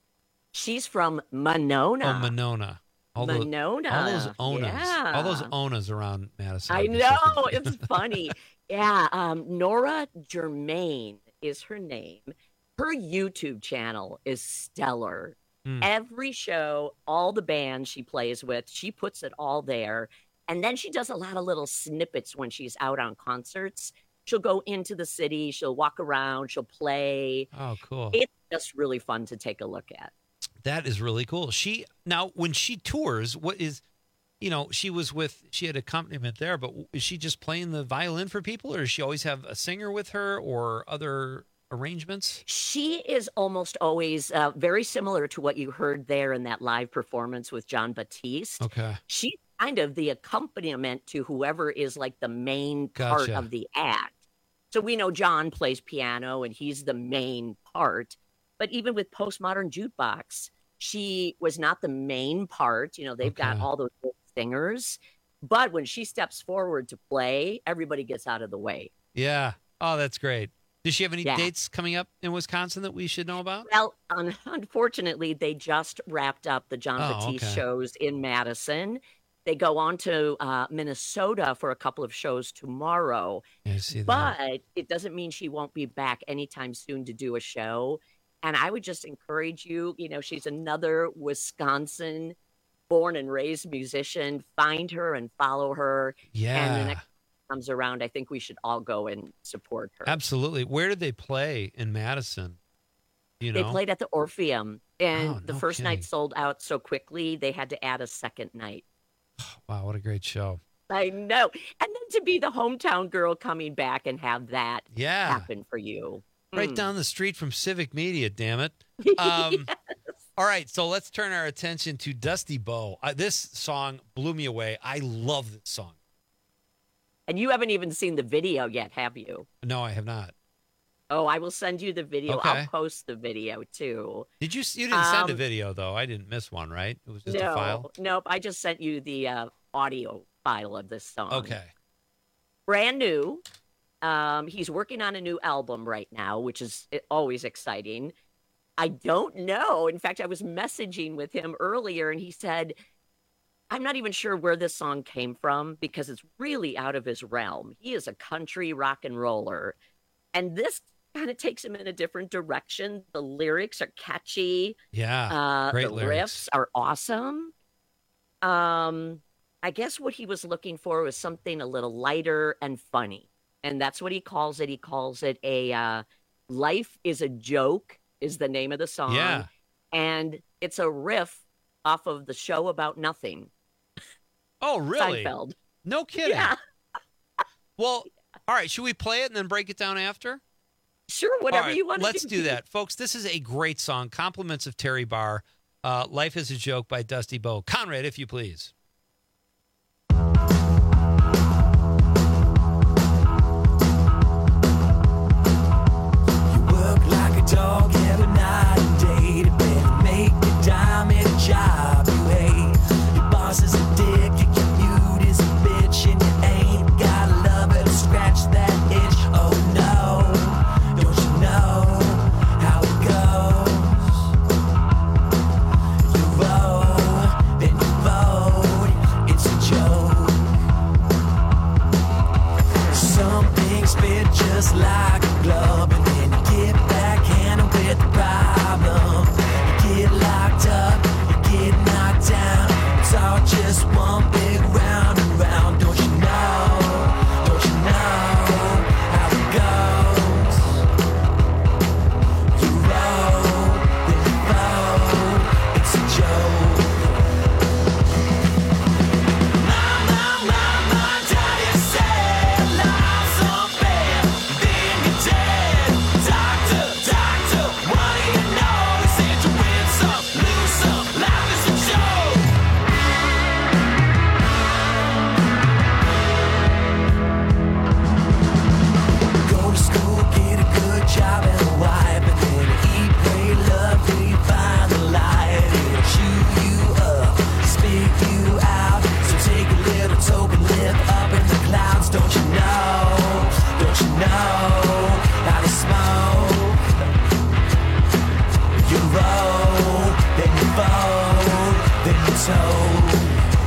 She's from Monona. Oh, Monona. All those, Monona. all those owners. Yeah. All those owners around Madison. I know. It's funny. Yeah. Um, Nora Germain is her name. Her YouTube channel is stellar. Mm. Every show, all the bands she plays with, she puts it all there. And then she does a lot of little snippets when she's out on concerts. She'll go into the city, she'll walk around, she'll play. Oh, cool. It's just really fun to take a look at. That is really cool. She now when she tours, what is, you know, she was with she had accompaniment there, but is she just playing the violin for people, or does she always have a singer with her or other arrangements? She is almost always uh, very similar to what you heard there in that live performance with John Batiste. Okay. She's kind of the accompaniment to whoever is like the main part Gotcha. of the act. So we know John plays piano and he's the main part. But even with Postmodern Jukebox, she was not the main part. You know, they've got Okay. all those singers. But when she steps forward to play, everybody gets out of the way. Yeah. Oh, that's great. Does she have any Yeah. dates coming up in Wisconsin that we should know about? Well, un- unfortunately, they just wrapped up the John Oh, Batiste okay. shows in Madison. They go on to uh, Minnesota for a couple of shows tomorrow. Yeah, I see that. But it doesn't mean she won't be back anytime soon to do a show. And I would just encourage you, you know, she's another Wisconsin born and raised musician. Find her and follow her. And Yeah. the next time she comes around, I think we should all go and support her. Absolutely. Where did they play in Madison? You know? They played at the Orpheum, and Oh, the no first kidding. night sold out so quickly, they had to add a second night. Wow, what a great show. I know. And then to be the hometown girl coming back and have that Yeah. happen for you. Right Mm. down the street from Civic Media, damn it. Um, All right, so let's turn our attention to Dusty Bow. Uh, this song blew me away. I love this song. And you haven't even seen the video yet, have you? No, I have not. Oh, I will send you the video. Okay. I'll post the video too. Did you? You didn't send a Um, video though. I didn't miss one, right? It was just no, a file. Nope. I just sent you the uh, audio file of this song. Okay. Brand new. Um, he's working on a new album right now, which is always exciting. I don't know. In fact, I was messaging with him earlier, and he said, I'm not even sure where this song came from because it's really out of his realm. He is a country rock and roller. And this kind of takes him in a different direction. The lyrics are catchy. Yeah, Uh, great the lyrics. riffs are awesome. Um, I guess what he was looking for was something a little lighter and funny. And that's what he calls it. He calls it a uh, Life is a Joke is the name of the song. Yeah. And it's a riff off of the show about nothing. Oh, really? Seinfeld. No kidding. Yeah. Well, all right. Should we play it and then break it down after? Sure, whatever All right, you want to do. Let's do that, folks. This is a great song. Compliments of Terry Barr. Uh, Life is a Joke by Dusty Bowe. Conrad, if you please. Dog every night and day to better make a dime at a job you hate. Your boss is a dick, your commute is a bitch, and you ain't got a lover to scratch that itch. Oh no, don't you know how it goes? You vote, then you vote, it's a joke. Some things fit just like a glove, and then you get back with the problem. You get locked up, you get knocked down. It's all just one big round and round. Don't you know? Don't you know how it goes? You roll, then you vote. It's a joke. My, my, my, my daddy said life's unfair, then you're dead. Doctor, doctor, what do you know? He said you win some, lose some, life is a joke. Go to school, get a good job and a wife, and then eat, pray, love till you find the light. It'll chew you up, spit you out. So take a little token, live up in the clouds. Don't you know? Don't you know how to smoke? You roll, then you fold, then you told.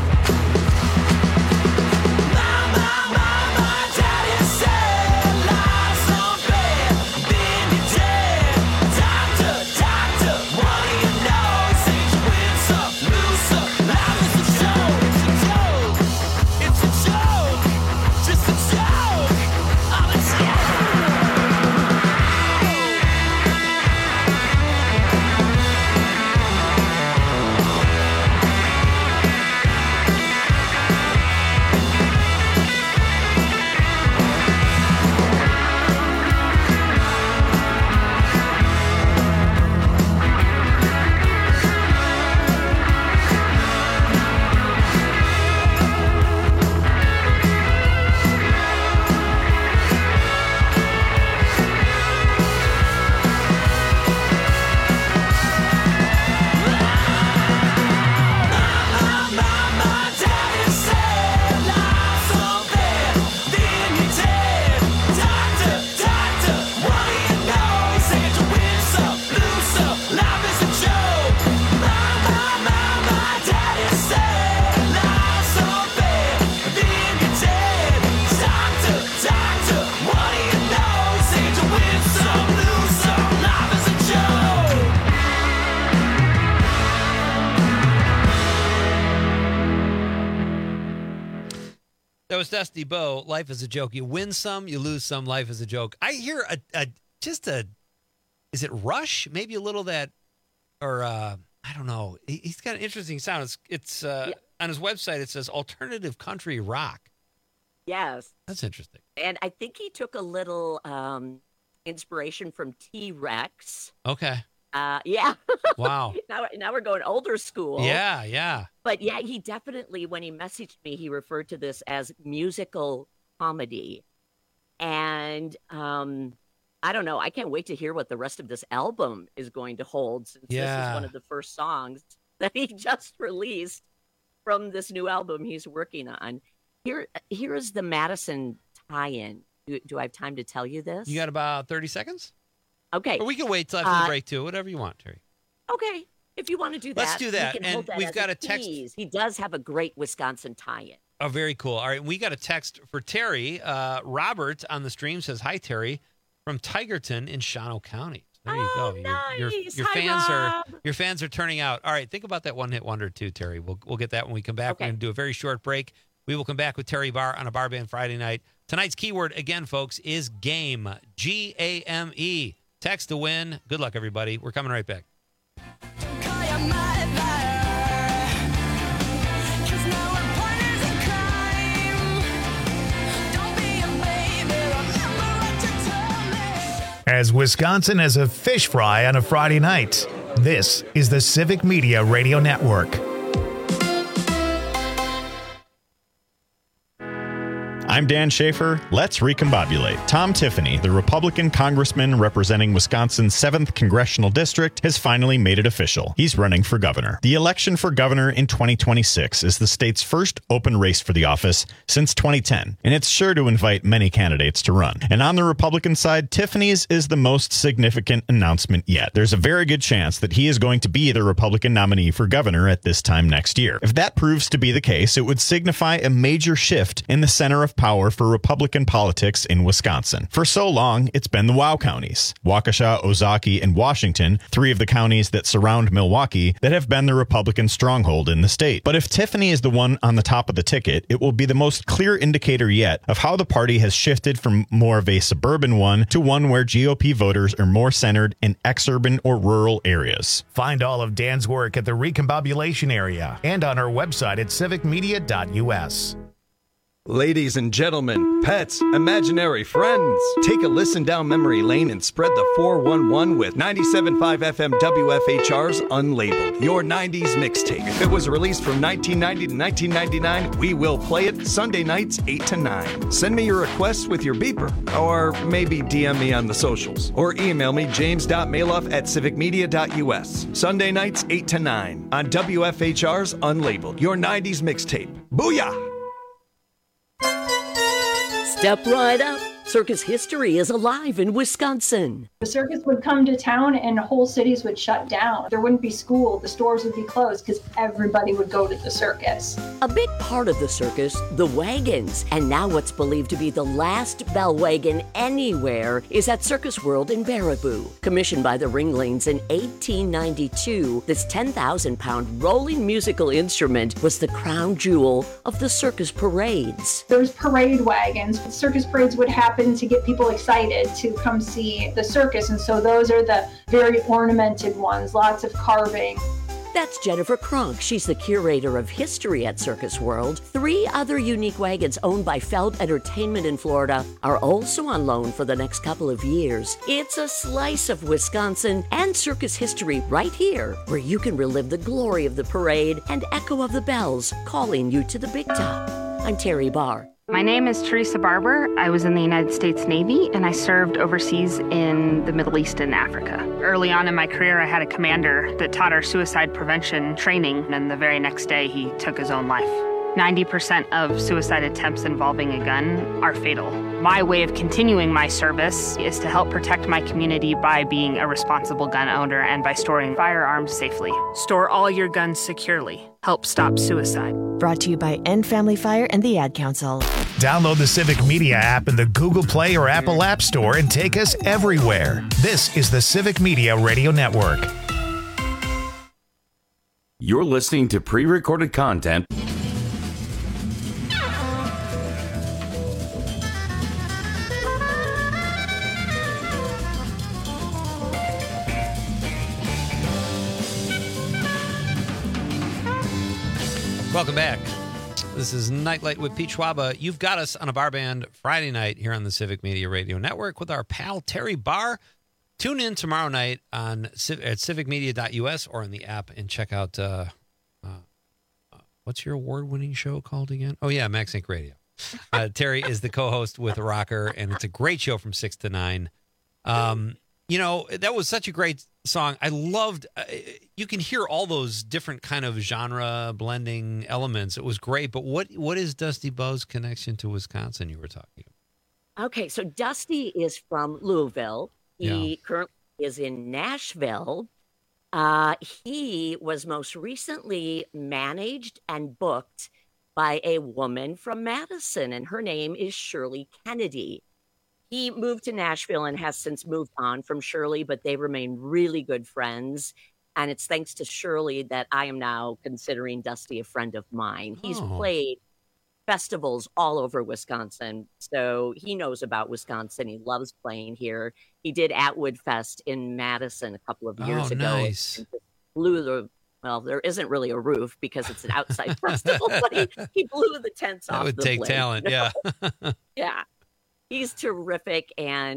My, my, my, my daddy said life's unfair, then you're dead. Doctor, doctor, what do you know? He said you win some, lose some, life is a joke. It's a joke, it's a joke, just a joke. Oh, it's a joke. That was Dusty Bowe. Life is a joke. You win some, you lose some. Life is a joke. I hear a, a just a, is it Rush? Maybe a little that, or uh, I don't know. He, he's got an interesting sound. It's it's uh, yeah. On his website. It says alternative country rock. Yes, that's interesting. And I think he took a little um, inspiration from T-Rex. Okay. Uh, yeah. Wow. now, now we're going older school. Yeah, yeah. But yeah, he definitely, when he messaged me, he referred to this as musical comedy. And um, I don't know. I can't wait to hear what the rest of this album is going to hold, since yeah. this is one of the first songs that he just released from this new album he's working on. Here, here is the Madison tie-in. Do, do I have time to tell you this? You got about thirty seconds? Okay. Or we can wait till after uh, the break, too. Whatever you want, Terry. Okay. If you want to do that. Let's do that. We can and hold that we've as got a a text. tease. He does have a great Wisconsin tie-in. Oh, very cool. All right. We got a text for Terry. Uh, Robert on the stream says, hi, Terry, from Tigerton in Shawano County. There you oh, go. Nice. Your, your, your Hi, fans Rob. are your fans are turning out. All right. Think about that one hit wonder, too, Terry. We'll, we'll get that when we come back. Okay. We're going to do a very short break. We will come back with Terry Barr on a Bar Band Friday night. Tonight's keyword, again, folks, is game. G A M E. Text to win. Good luck, everybody. We're coming right back. As Wisconsin has a fish fry on a Friday night, This is the Civic Media Radio Network. I'm Dan Schaefer. Let's recombobulate. Tom Tiffany, the Republican congressman representing Wisconsin's seventh Congressional District, has finally made it official. He's running for governor. The election for governor in twenty twenty-six is the state's first open race for the office since twenty ten, and it's sure to invite many candidates to run. And on the Republican side, Tiffany's is the most significant announcement yet. There's a very good chance that he is going to be the Republican nominee for governor at this time next year. If that proves to be the case, it would signify a major shift in the center of power for Republican politics in Wisconsin. For so long, it's been the WOW counties, Waukesha, Ozaukee, and Washington, three of the counties that surround Milwaukee, that have been the Republican stronghold in the state. But if Tiffany is the one on the top of the ticket, it will be the most clear indicator yet of how the party has shifted from more of a suburban one to one where G O P voters are more centered in exurban or rural areas. Find all of Dan's work at the Recombobulation area and on our website at civic media dot u s. Ladies and gentlemen, pets, imaginary friends, take a listen down memory lane and spread the four one one with ninety-seven point five F M W F H R's Unlabeled, your nineties mixtape. If it was released from nineteen ninety to nineteen ninety-nine, we will play it Sunday nights eight to nine. Send me your requests with your beeper, or maybe D M me on the socials, or email me james dot maloff at civic media dot u s. Sunday nights eight to nine on W F H R's Unlabeled, your nineties mixtape. Booyah! Step right up. Circus history is alive in Wisconsin. The circus would come to town and whole cities would shut down. There wouldn't be school, the stores would be closed because everybody would go to the circus. A big part of the circus, the wagons. And now what's believed to be the last bell wagon anywhere is at Circus World in Baraboo. Commissioned by the Ringlings in eighteen ninety-two, this ten thousand pound rolling musical instrument was the crown jewel of the circus parades. There's parade wagons. Circus parades would happen to get people excited to come see the circus, and so those are the very ornamented ones, lots of carving. That's Jennifer Kronk. She's the curator of history at Circus World. Three other unique wagons owned by Feld Entertainment in Florida are also on loan for the next couple of years. It's a slice of Wisconsin and circus history right here, where you can relive the glory of the parade and echo of the bells calling you to the big top. I'm Terry Barr. My name is Teresa Barber. I was in the United States Navy, and I served overseas in the Middle East and Africa. Early on in my career, I had a commander that taught our suicide prevention training, and the very next day, he took his own life. ninety percent of suicide attempts involving a gun are fatal. My way of continuing my service is to help protect my community by being a responsible gun owner and by storing firearms safely. Store all your guns securely. Help stop suicide. Brought to you by End Family Fire and the Ad Council. Download the Civic Media app in the Google Play or Apple App Store and take us everywhere. This is the Civic Media Radio Network. You're listening to pre-recorded content. Welcome back. This is Nightlight with Pete Schwaba. You've got us on a bar band Friday night here on the Civic Media Radio Network with our pal Terry Barr. Tune in tomorrow night on at civic media dot u s or in the app and check out uh, uh, what's your award-winning show called again? Oh yeah, Max Inc Radio. Uh, Terry is the co-host with Rocker, and it's a great show from six to nine. Um, you know, that was such a great song. I loved, uh, you can hear all those different kind of genre blending elements. It was great. But what what is Dusty Bowe's connection to Wisconsin you were talking about? Okay, so Dusty is from Louisville. He Yeah. currently is in Nashville. Uh, he was most recently managed and booked by a woman from Madison, and her name is Shirley Kennedy. He moved to Nashville and has since moved on from Shirley, but they remain really good friends. And it's thanks to Shirley that I am now considering Dusty a friend of mine. He's Oh. played festivals all over Wisconsin, so he knows about Wisconsin. He loves playing here. He did Atwood Fest in Madison a couple of years Oh, ago. nice. And blew the well, there isn't really a roof because it's an outside festival, but he, he blew the tents That off would the take place, talent, you know? yeah. Yeah. He's terrific, and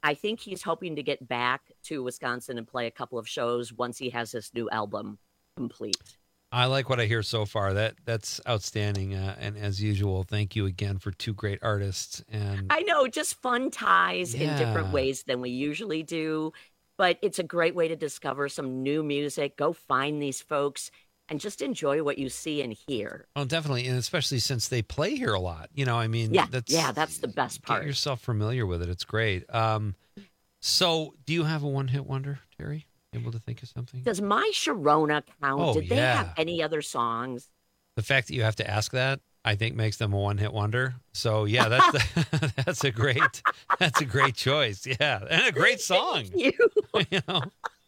I think he's hoping to get back to Wisconsin and play a couple of shows once he has this new album complete. I like what I hear so far. That that's outstanding. Uh, and as usual, thank you again for two great artists. And I know, just fun ties in different Yeah. ways than we usually do. But it's a great way to discover some new music. Go find these folks and just enjoy what you see and hear. oh, definitely, and especially since they play here a lot. You know, I mean, Yeah, that's yeah, that's the best part. Get yourself familiar with it. It's great. Um, so, do you have a one-hit wonder, Terry? Able to think of something? Does My Sharona count? Oh, Did they yeah. have any other songs? The fact that you have to ask that, I think, makes them a one-hit wonder. So, yeah, that's that's a great that's a great choice. Yeah, and a great song. You. you know?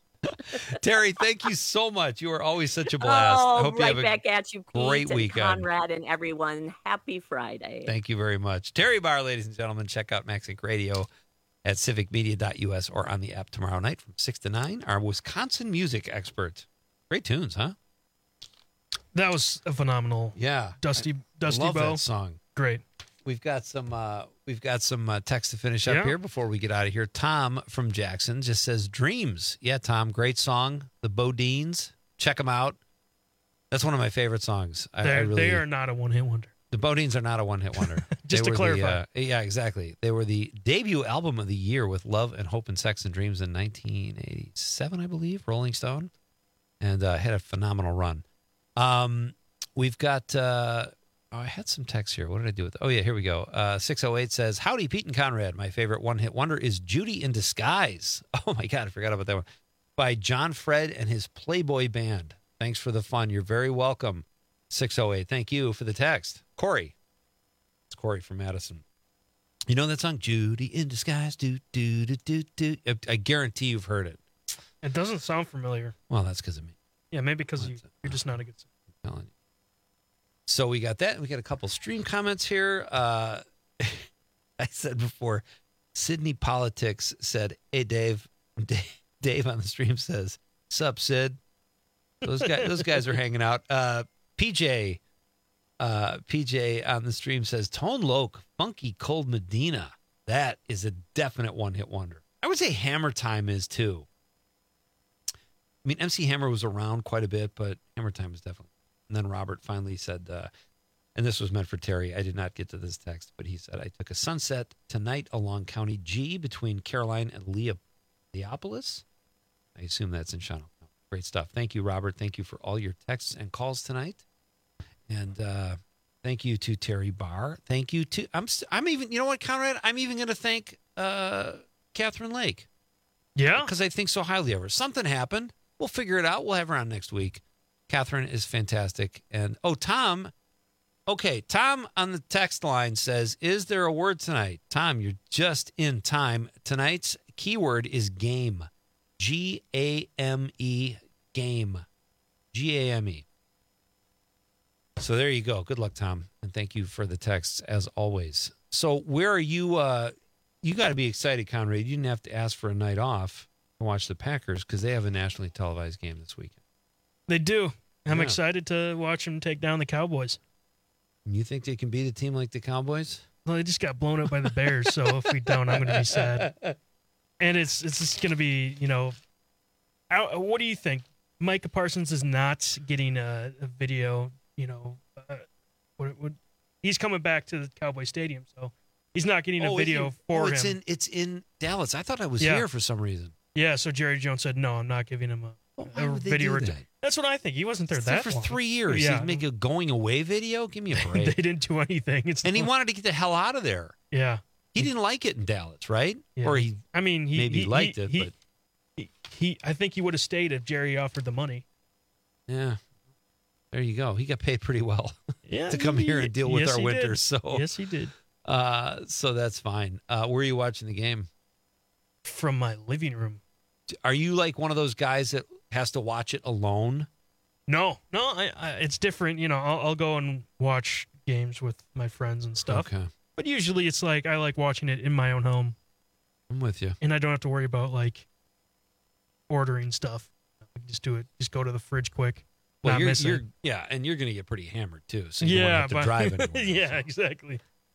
Terry, thank you so much. You are always such a blast. Oh, I hope right you have a back at you, Pete, great and weekend. Conrad and everyone. Happy Friday. Thank you very much. Terry Barr, ladies and gentlemen. Check out Maxink Radio at civic media dot u s or on the app tomorrow night from six to nine. Our Wisconsin music expert. Great tunes, huh? That was a phenomenal. Yeah. Dusty Dusty Love Bow. that song. Great. We've got some uh, we've got some uh, text to finish up Yeah. here before we get out of here. Tom from Jackson just says Dreams. Yeah, Tom, great song. The Bodines. Check them out. That's one of my favorite songs. I, I They're- really, They are not a one hit wonder. The Bodines are not a one-hit wonder. Just They to were the, clarify. uh, yeah, exactly. They were the debut album of the year with Love and Hope and Sex and Dreams in nineteen eighty-seven, I believe, Rolling Stone, and uh, had a phenomenal run. Um, we've got, uh, oh, I had some text here. What did I do with it? Oh, yeah, here we go. Uh, six oh eight says, howdy, Pete and Conrad. My favorite one-hit wonder is Judy in Disguise. Oh, my God, I forgot about that one. By John Fred and his Playboy Band. Thanks for the fun. You're very welcome. six oh eight. Thank you for the text. Corey. It's Corey from Madison. You know that song, Judy in Disguise? Do, do, do, do, do. I, I guarantee you've heard it. It doesn't sound familiar. Well, that's because of me. Yeah, maybe because you, you're just not a good singer. I'm telling you. So we got that. We got a couple stream comments here. Uh, I said before, Sydney Politics said, hey, Dave. Dave, Dave on the stream says, sup, Sid? Those guys, those guys are hanging out. Uh, P J, uh, P J on the stream says, Tone Loc, Funky Cold Medina. That is a definite one-hit wonder. I would say Hammer Time is too. I mean, M C Hammer was around quite a bit, but Hammer Time is definitely. And then Robert finally said, uh, and this was meant for Terry. I did not get to this text, but he said, I took a sunset tonight along County G between Caroline and Lea- Leopolis. I assume that's in Shawano. Great stuff. Thank you, Robert. Thank you for all your texts and calls tonight. And uh, thank you to Terry Barr. Thank you to, I'm st- I'm even, you know what, Conrad? I'm even going to thank uh, Catherine Lake. Yeah? Because I think so highly of her. Something happened. We'll figure it out. We'll have her on next week. Catherine is fantastic. And, oh, Tom. Okay, Tom on the text line says, is there a word tonight? Tom, you're just in time. Tonight's keyword is game. G A M E, game. G A M E. So there you go. Good luck, Tom. And thank you for the texts, as always. So where are you? Uh, you got to be excited, Conrad. You didn't have to ask for a night off to watch the Packers because they have a nationally televised game this weekend. They do. I'm Yeah. excited to watch them take down the Cowboys. You think they can beat a team like the Cowboys? Well, they just got blown up by the Bears, so if we don't, I'm going to be sad. And it's it's just going to be, you know, how, what do you think? Micah Parsons is not getting a, a video, you know, uh, what, what, he's coming back to the Cowboy Stadium, so he's not getting a Oh, is video he- for oh, him. it's in it's in Dallas. I thought I was Yeah. here for some reason. Yeah, so Jerry Jones said, no, I'm not giving him a, why a would they video. do ret- that? That's what I think. He wasn't there He's that there for long. three years. Yeah. He'd make a going away video. Give me a break. They didn't do anything. It's and he not- wanted to get the hell out of there. Yeah. He didn't like it in Dallas, right? Yeah. Or he, I mean, he maybe he, liked he, it, he, but he, he, I think he would have stayed if Jerry offered the money. yeah. There you go. He got paid pretty well Yeah, to come he- here and deal with yes, our he did. winters. So Yes, he did. Uh, so that's fine. Uh, where are you watching the game? From my living room. Are you like one of those guys that has to watch it alone? No, no, I, I, it's different. You know, I'll, I'll go and watch games with my friends and stuff. Okay. But usually it's like I like watching it in my own home. I'm with you. And I don't have to worry about like ordering stuff. I can just do it. Just go to the fridge quick. Well, not you're, miss it. you're yeah, and you're going to get pretty hammered too, so you yeah, won't have to but- drive anywhere. yeah, exactly.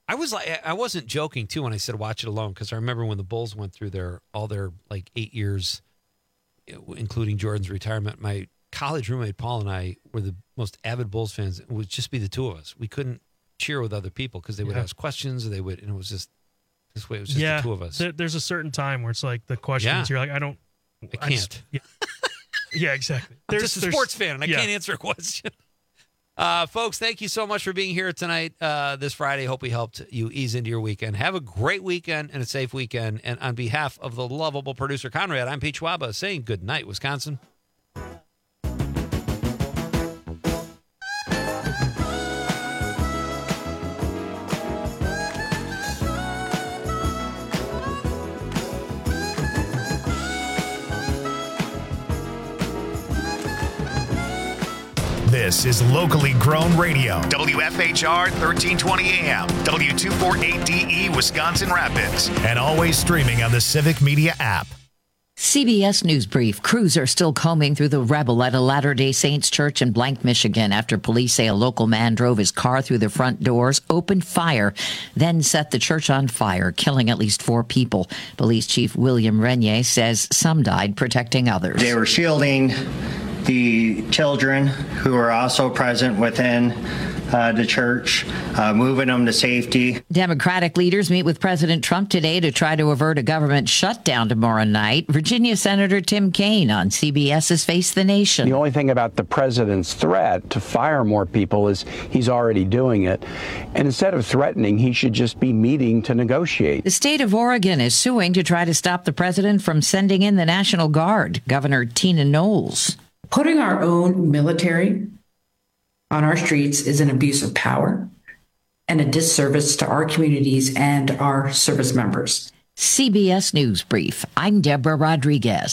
I was like, I wasn't joking too when I said watch it alone, because I remember when the Bulls went through their all their like eight years, including Jordan's retirement. My college roommate Paul and I were the most avid Bulls fans. It would just be the two of us. We couldn't cheer with other people because they would Yeah. ask questions, or they would, and it was just this way. It was just yeah, the two of us. there- there's a certain time where it's like the questions. Yeah. You're like, I don't, I just- can't. yeah. yeah, exactly. I'm just a there's- sports fan, and I yeah. can't answer a question. Uh, folks, thank you so much for being here tonight, uh, this Friday. Hope we helped you ease into your weekend. Have a great weekend and a safe weekend. And on behalf of the lovable producer Conrad, I'm Pete Schwaba saying good night, Wisconsin. This is locally grown radio. W F H R thirteen twenty A M, W two forty-eight D E, Wisconsin Rapids, and always streaming on the Civic Media app. C B S News Brief. Crews are still combing through the rubble at a Latter-day Saints church in Blank, Michigan, after police say a local man drove his car through the front doors, opened fire, then set the church on fire, killing at least four people. Police Chief William Renier says some died protecting others. They were shielding the children who were also present within uh, the church, uh, moving them to safety. Democratic leaders meet with President Trump today to try to avert a government shutdown tomorrow night. Virginia Senator Tim Kaine on CBS's Face the Nation. The only thing about the president's threat to fire more people is he's already doing it. And instead of threatening, he should just be meeting to negotiate. The state of Oregon is suing to try to stop the president from sending in the National Guard. Governor Tina Knowles. Putting our own military on our streets is an abuse of power and a disservice to our communities and our service members. C B S News Brief. I'm Deborah Rodriguez.